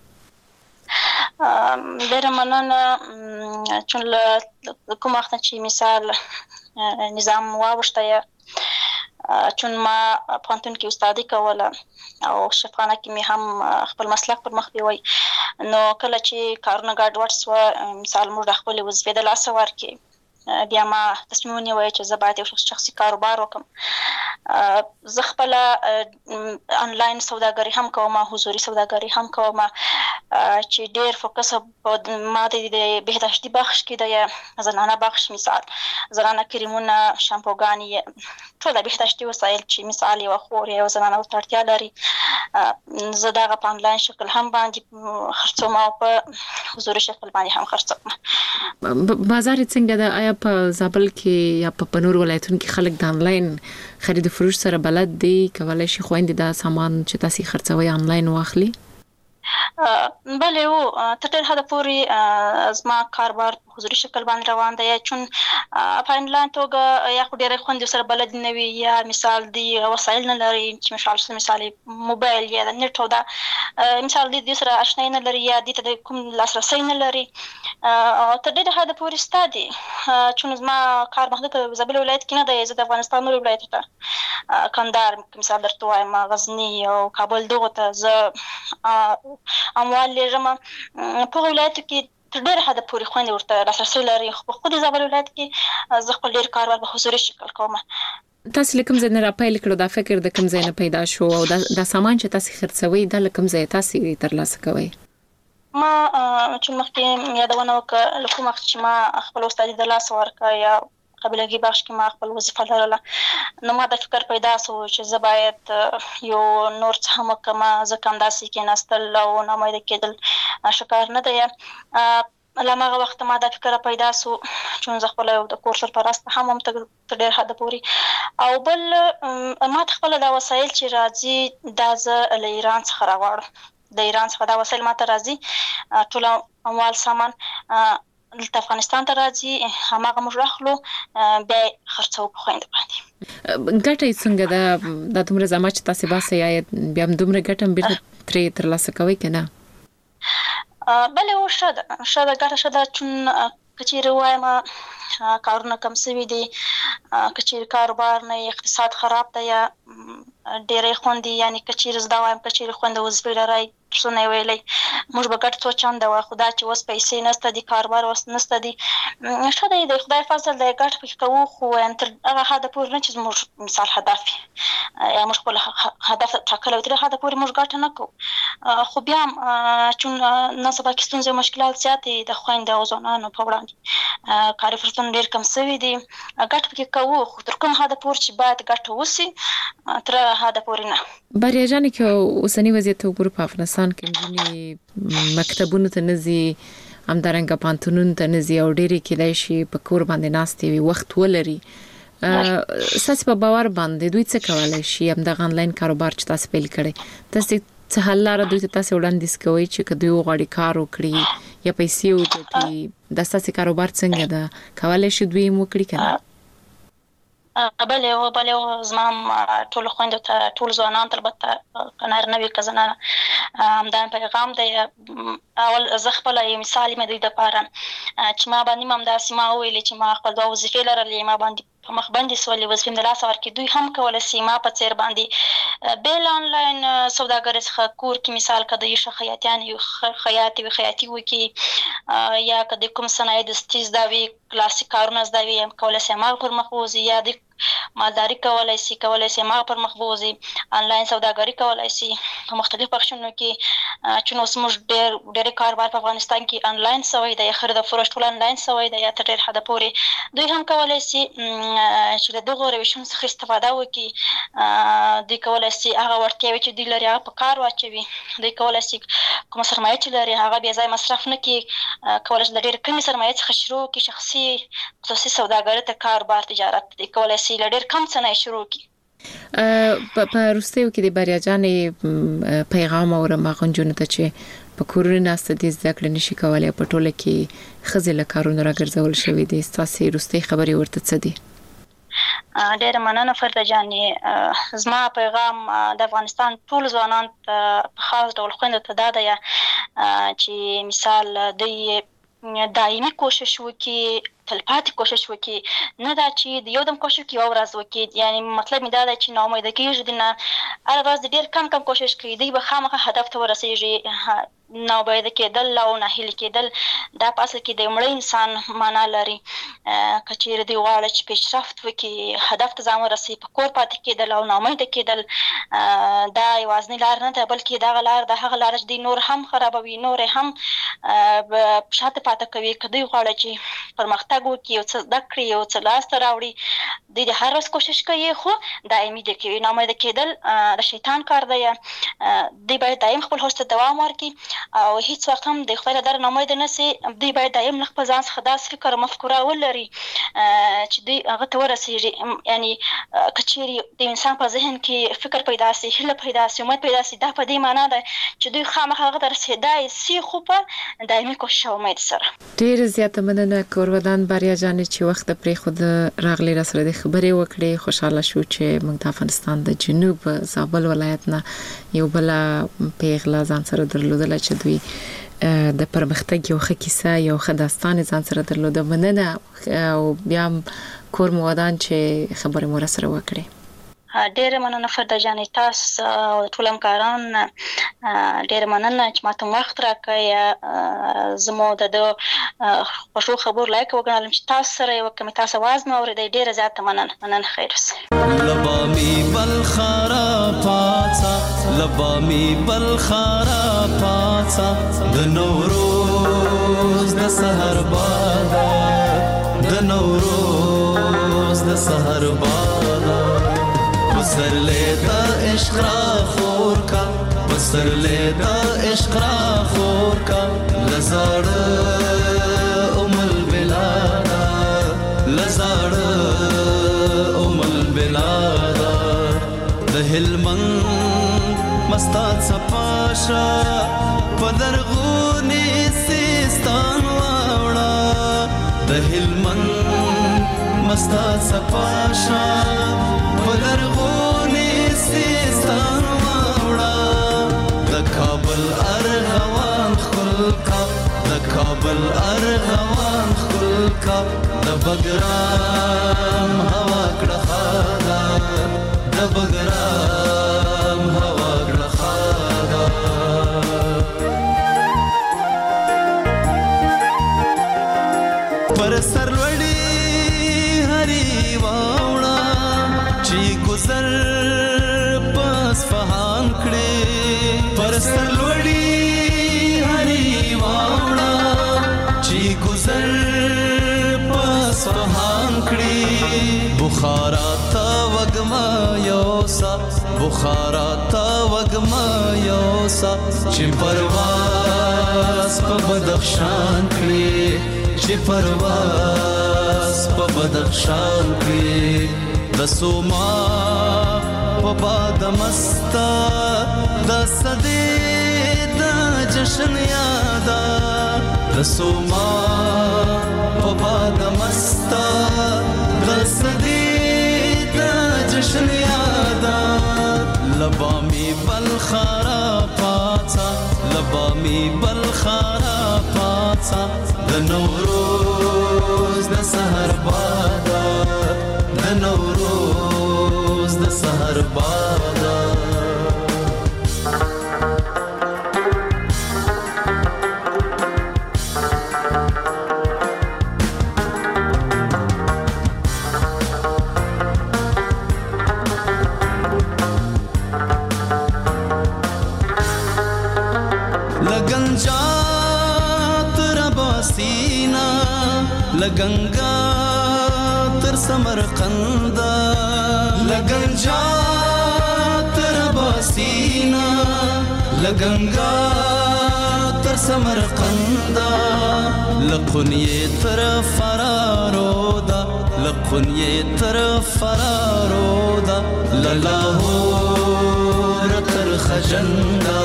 ډېره مننه. چون له کوم وخت چې مثال نظام واوښتی چون ما پوهنتون کې استادي کوله او شفاخانه کې مې هم خپل مسلک پر مخ بیوي نو کله چې کارونه ګډوډ سو مثال موږ خپل وظیفه د لاس ورکې بیا ما تصمیم ونیوه چې زه باید یو شخصي کاروبار وکم زه خپل انلاین سوداګري هم کوم حضوري سوداګري هم کوم چې ډېر فوکس ما د بهداشتي بخش کې د زنانه بخش مثال زنانه کریمونه شامپوګانې ټول د بهداشتي وسایل چې مثال یو خور یو زنانه ورته اړتیا لري زه دغه په انلاین شکل هم باندې خرڅوم او په حضوري شکل باندې هم خرڅوم. بازار څنګه د آیا په زابل کې یا په نور ولایتونو کې خلک د انلاین خرید و فروش سره بلد دي کولای شي خويندې دا سامان چې تاسو خرڅوي انلاین واخلي؟ بله او تر ډېر حده پورې زما کاروبار حضوري شکل باندې روان دی چون په انلاین توګه یا خو ډېرې خوندې سره بلد نه وي یا مثال دی وسایل نه لري چې مثال مثال موبایل یا د نیټ او دا مثال دی د سره آشنای نه لري یا د کوم لاسرسي نه لري تر ډېر حده پورې ستادي چون زما کار محدود په زابل ولایت کې نه دی زه د افغانستان نور ولایت ته کندهار مثال درته وایم غزنی او کابل دغه ته زه اموال لرم په ولایت کې تر ډېر حده پورې خوندې ورته لاسرسي لري خو په خود زابل ولایت کې زه خپل ډېر کاروبار په حضوري شکل کوم. تاسو لکم ځای نه راپیل کړو دا فکر د کوم ځای نه پیدا شو او دا سامان چې تاسو خرڅوي دا لکم ځای تاسو ترلاسه کوي؟ ما چې مخکې یادونه وکړه له کوم وخت چې ما خپل استادي د لاس ورکړه یا قبیلګي بخش کې ما خپل وظیفه لرله نو ما د فکر پیدا سو چې زه باید یو نور څه هم وکړم زه کوم داسې کېناستل او ناامیده کېدل شکار نه دی له هغه وخت ما د فکر پیدا سو چې زه خپل د کور سرپرست هم هم تر ډېر حده پورې او بل ما خپل د وسایل چې راځي دا زه له ایران څخه راوړم د ایران څخه دا وسایل ماته راځي ټول اموال سامان د افغانستان ته راځي هماغه موږ راخلو بیا خرڅو په خويند باندې. ګټه څنګه ده د دومره زما چې تاسو باسي یا بیا دومره ګټم بیرته ترې ترلاسه کوي کنه؟ بله او شاده شاده ګټه شاده چون کچېره وایم کارونه کم سوي دي کچېره کاروبار نه اقتصاد خراب دی یا ډېرې خوندې یعنی کچېره زدا وایم کچېره خوند وزبې لري څه نه ویلې موږ به ګټ څو چاند وا خدا چې وس پیسې نسته دي کاروبار وس نسته دي شته د خدای فضل د ګټ پکې کوو خو تر هغه حد پورې نه چې موږ مثال هدف یا موږ خپل هدف ټاکلو تر حد پورې موږ ګټ نه کوو خو بیا چون نن سبا کې ستونزې مشکلات زیاتې د خويندو او ځوانانو په وړاندې کاري فرصتونه ډېر کم شوي دي ګټ پکې کوو خو تر کوم حد پورې چې باید ګټ وسی تر حد پورې نه. بریا جان کې اوسنی وضعیت وګورو په افغانستان کې ځینې مکتبونو ته نزي همدارنګه پانتونونو ته نزي او ډېری کېدای شي په کور باندې ناستې وي وخت ولري اساس په باور باندې دوی څه کولای شي همدغه انلاین کاروبار چې تاسو پیل کړی تاسو څه حل لاره دوی ته تاسو وړاندیز کوي چې کدی وغواړي کار وکړي یا پیسې وګټي د تاسو کاروبار څنګه ده کولای شي دوی مو کړی کنه؟ بله او بله او زمام ټول خويندو ته ټول ځوانان ته البته کنار نه وی کزنه هم دا پیغام دی اول زه خپل یو مثال مې د لپاره چې ما باندې مم دا سیمه ویلې چې ما خپل د وظیفې لرلې ما باندې په مخ باندې سولې وظیفې د لاس ورکې دوی هم کول سیمه په چیر باندې بیل انلاین سوداګر څخه کور کې مثال کده یو خیاطیان یو خیاطي وی خیاطي وکي یا کده کوم صنایع د ستیز دا وی کلاسیک کارونه زدا وی هم کول سیمه پر مخوزي یا د مالداري کولای شي کولای شي ما پر مخبوزي انلاین سوداګري کولای شي په مختلفو بخشونو کې چې نو سمج ډېر ډېر کاروبار په افغانستان کې انلاین سوی دی خرید او فروش ټول انلاین سوی دی یا تر ډېر حد پورې دوی هم کولای شي چې د دغه روشن څخه استفاده وکړي دوی کولای شي هغه ورته چې دوی لري په کار واچوي دوی کولای شي کوم سرمایه چې لري هغه بیا ځای مصرف نه کړي کولای شي ډېر کمی سرمایه څخه شروع کړي شخصي خصوصي سوداګري ته کاروبار تجارت دوی کولای شي لډیر کم څه نه شروع کی په روسیو کې د بریا جانې پیغام اورم غونډونه ته چې په کورونه ناسته دي ځکه نشي کولای په ټوله کې خزل کارونه راګرځول شوی دي تاسو روسي خبري ورته څه دي؟ ډېر مننه فرده جانې زما پیغام د افغانستان ټول ځوانان په خاص ډول خويندو ته دا دی چې مثال د دایمي کوشش وکړي تلپاتې کوشش وکړي، نه دا چې د یو دم کوشش وکړي یوه ورځ وکړي. یعنی مطلب مې دا ده چې ناامیده کېږي د نه هره ورځ ډېر کم کم کوشش کوي، دوی به خامخا هدف ته ورسېږي. ناامیده کېدل او ناهیلي کېدل دا په اصل کې د مړه انسان معنا لري. که چېرې دوی غواړي چې پیشرفت وکړي، هدف ته ځان ورسوي، په کور پاتې کېدل او ناامیده کېدل دا یوازینۍ لار نه ده، بلکې دغه لار د هغه لاره چې دوی نور هم خرابوي، نور یې هم شاته پاته کوي. که دوی غواړي چې پرمختګ وکړي، یو څه زده کړي، یو څه لاسته راوړي، دوی د هر ورځ کوشش کوي خو دایمي دې کوي. ناامیده کېدل د شیطان کار دی. دوی باید دایم خپل هوډ ته دوام ورکړي او هیڅ وخت هم د خدای له دره ناامیده نه سي. دوی باید دایم له خپل ځان څخه داسې فکر او مفکوره ولري چې دوی هغه ته ورسېږي. یعنی که چېرې د انسان په ذهن کې فکر پیدا سي، هیله پیدا سي، امید پیدا سي، دا په دې معنا ده چې دوی خامخا هغه ته رسېدای سي، خو په دایمي کوشش او امید سره. ډېره زیاته مننه کورودان بریا جانې چې وخت پرېښود راغلې راسره د خبرې وکړې. خوشحاله شو چې موږ د افغانستان د جنوب زابل ولایت نه یو بل پیغله ځان سره درلودله چې دوی د پرمختګ یو ښه کیسه، یو ښه داستان ځان سره درلوده. مننه او بیا کور مو ودان چې خبرې مو راسره وکړې. ډېره مننه فرده جانې، تاسو او ټول همکاران ډېره مننه چې ماته وخت راکړی. زه مو د ده خوږو خبرو لایق وګڼلم چې تاسو سره یې وکړم، تاسو اواز مې واورېدی. ډېره زیاته مننه. مننه خیر اوسئ. لبا می بلخارا پاڅه، لبا می بلخارا پاڅه، د نوروز د سحر باده، د نوروز د سحر باده، پسرلی د عشق را خور کا، پسرلی د عشق را خور کا، لزاړه ام البلاده، لزاړه ام البلاده، د هلمند مستات صفاشا پدرغونی سیستان واوڑا، د هلمند مستات صفاشا پدرغونی سیستان واوڑا، د کابل ارغوان خلقا، د کابل ارغوان خلقا، د بګرام هوا کړه خادا، د بګرام هوا کړه خادا. پر سرلوړي هری واوړه چې گذر پس فهان کړي، پر سرلوړي هری واوړه چې گذر پس فهان کړي، بخارا تا وګما یوسا، بخارا تا وګما یوسا، چې پرواز په بدخشان کړي، چې پرواز په بدخشان کړي، د سوما په باد مستا د صدې د جشن یادا، د سوما په باد مستا د صدې د جشن یادا، لبا می بلخارا پاڅه، لبا می بلخارا پاڅه، د نوروز د سحر باده، د نوروز د سحر باده. لګنجا تر باسینا، لګنګا تر سمرقند، لګنجا تر باسینا، لګنګا تر سمرقند، لقنیه تر فرارو دا، لقنیه تر فرارو دا، للاهور تر خجندا،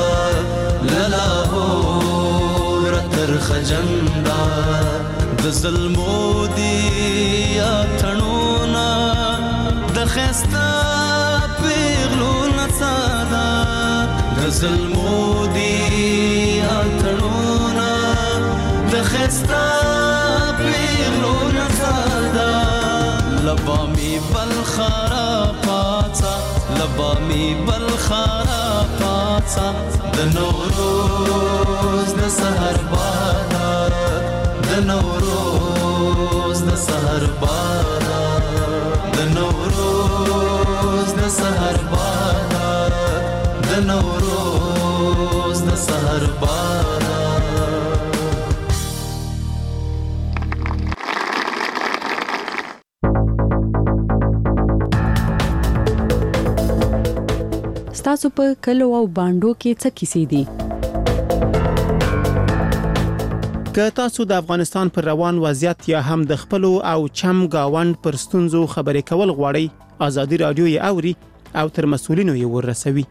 للاهور تر خجندا، د ظلمو دی اتنونا، د خستا پیغلو نڅادا، د ظلمو دی اتنونا، د خستا پیغلو نڅادا. می بل خارا پاڅه د نوروز د سحر باران د نوروز د سحر باران د نوروز د سحر باران د نوروز د سحر باران ستاسو په کلو او باندو کې څه کیسې دي؟ که تاسو د افغانستان پر روان وضعیت یا هم د خپل او چم گاوند پر ستونزو خبرې کول غواړئ، آزادي رادیو یې اوري او تر مسؤلینو یې ورسوي.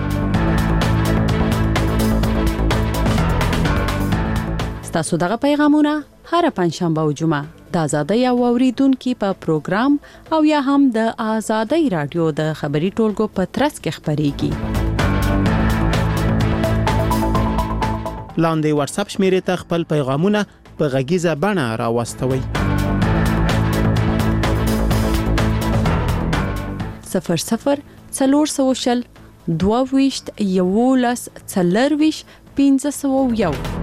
ستاسو دغه پیغامونه هر پنځشنبه او جمعه د آزادۍ او اوریدونکو په پروګرام او یا هم د آزادۍ رادیو د خبري ټولګو په ترڅ کې خبريږي. لاندې واتس اپ شمیرې ته خپل پیغامونه په غږیزه بڼه راوستوئ. صفر صفر څلور سوه شل دوه ویشت یولس څلور ویشت پنځه سوه یو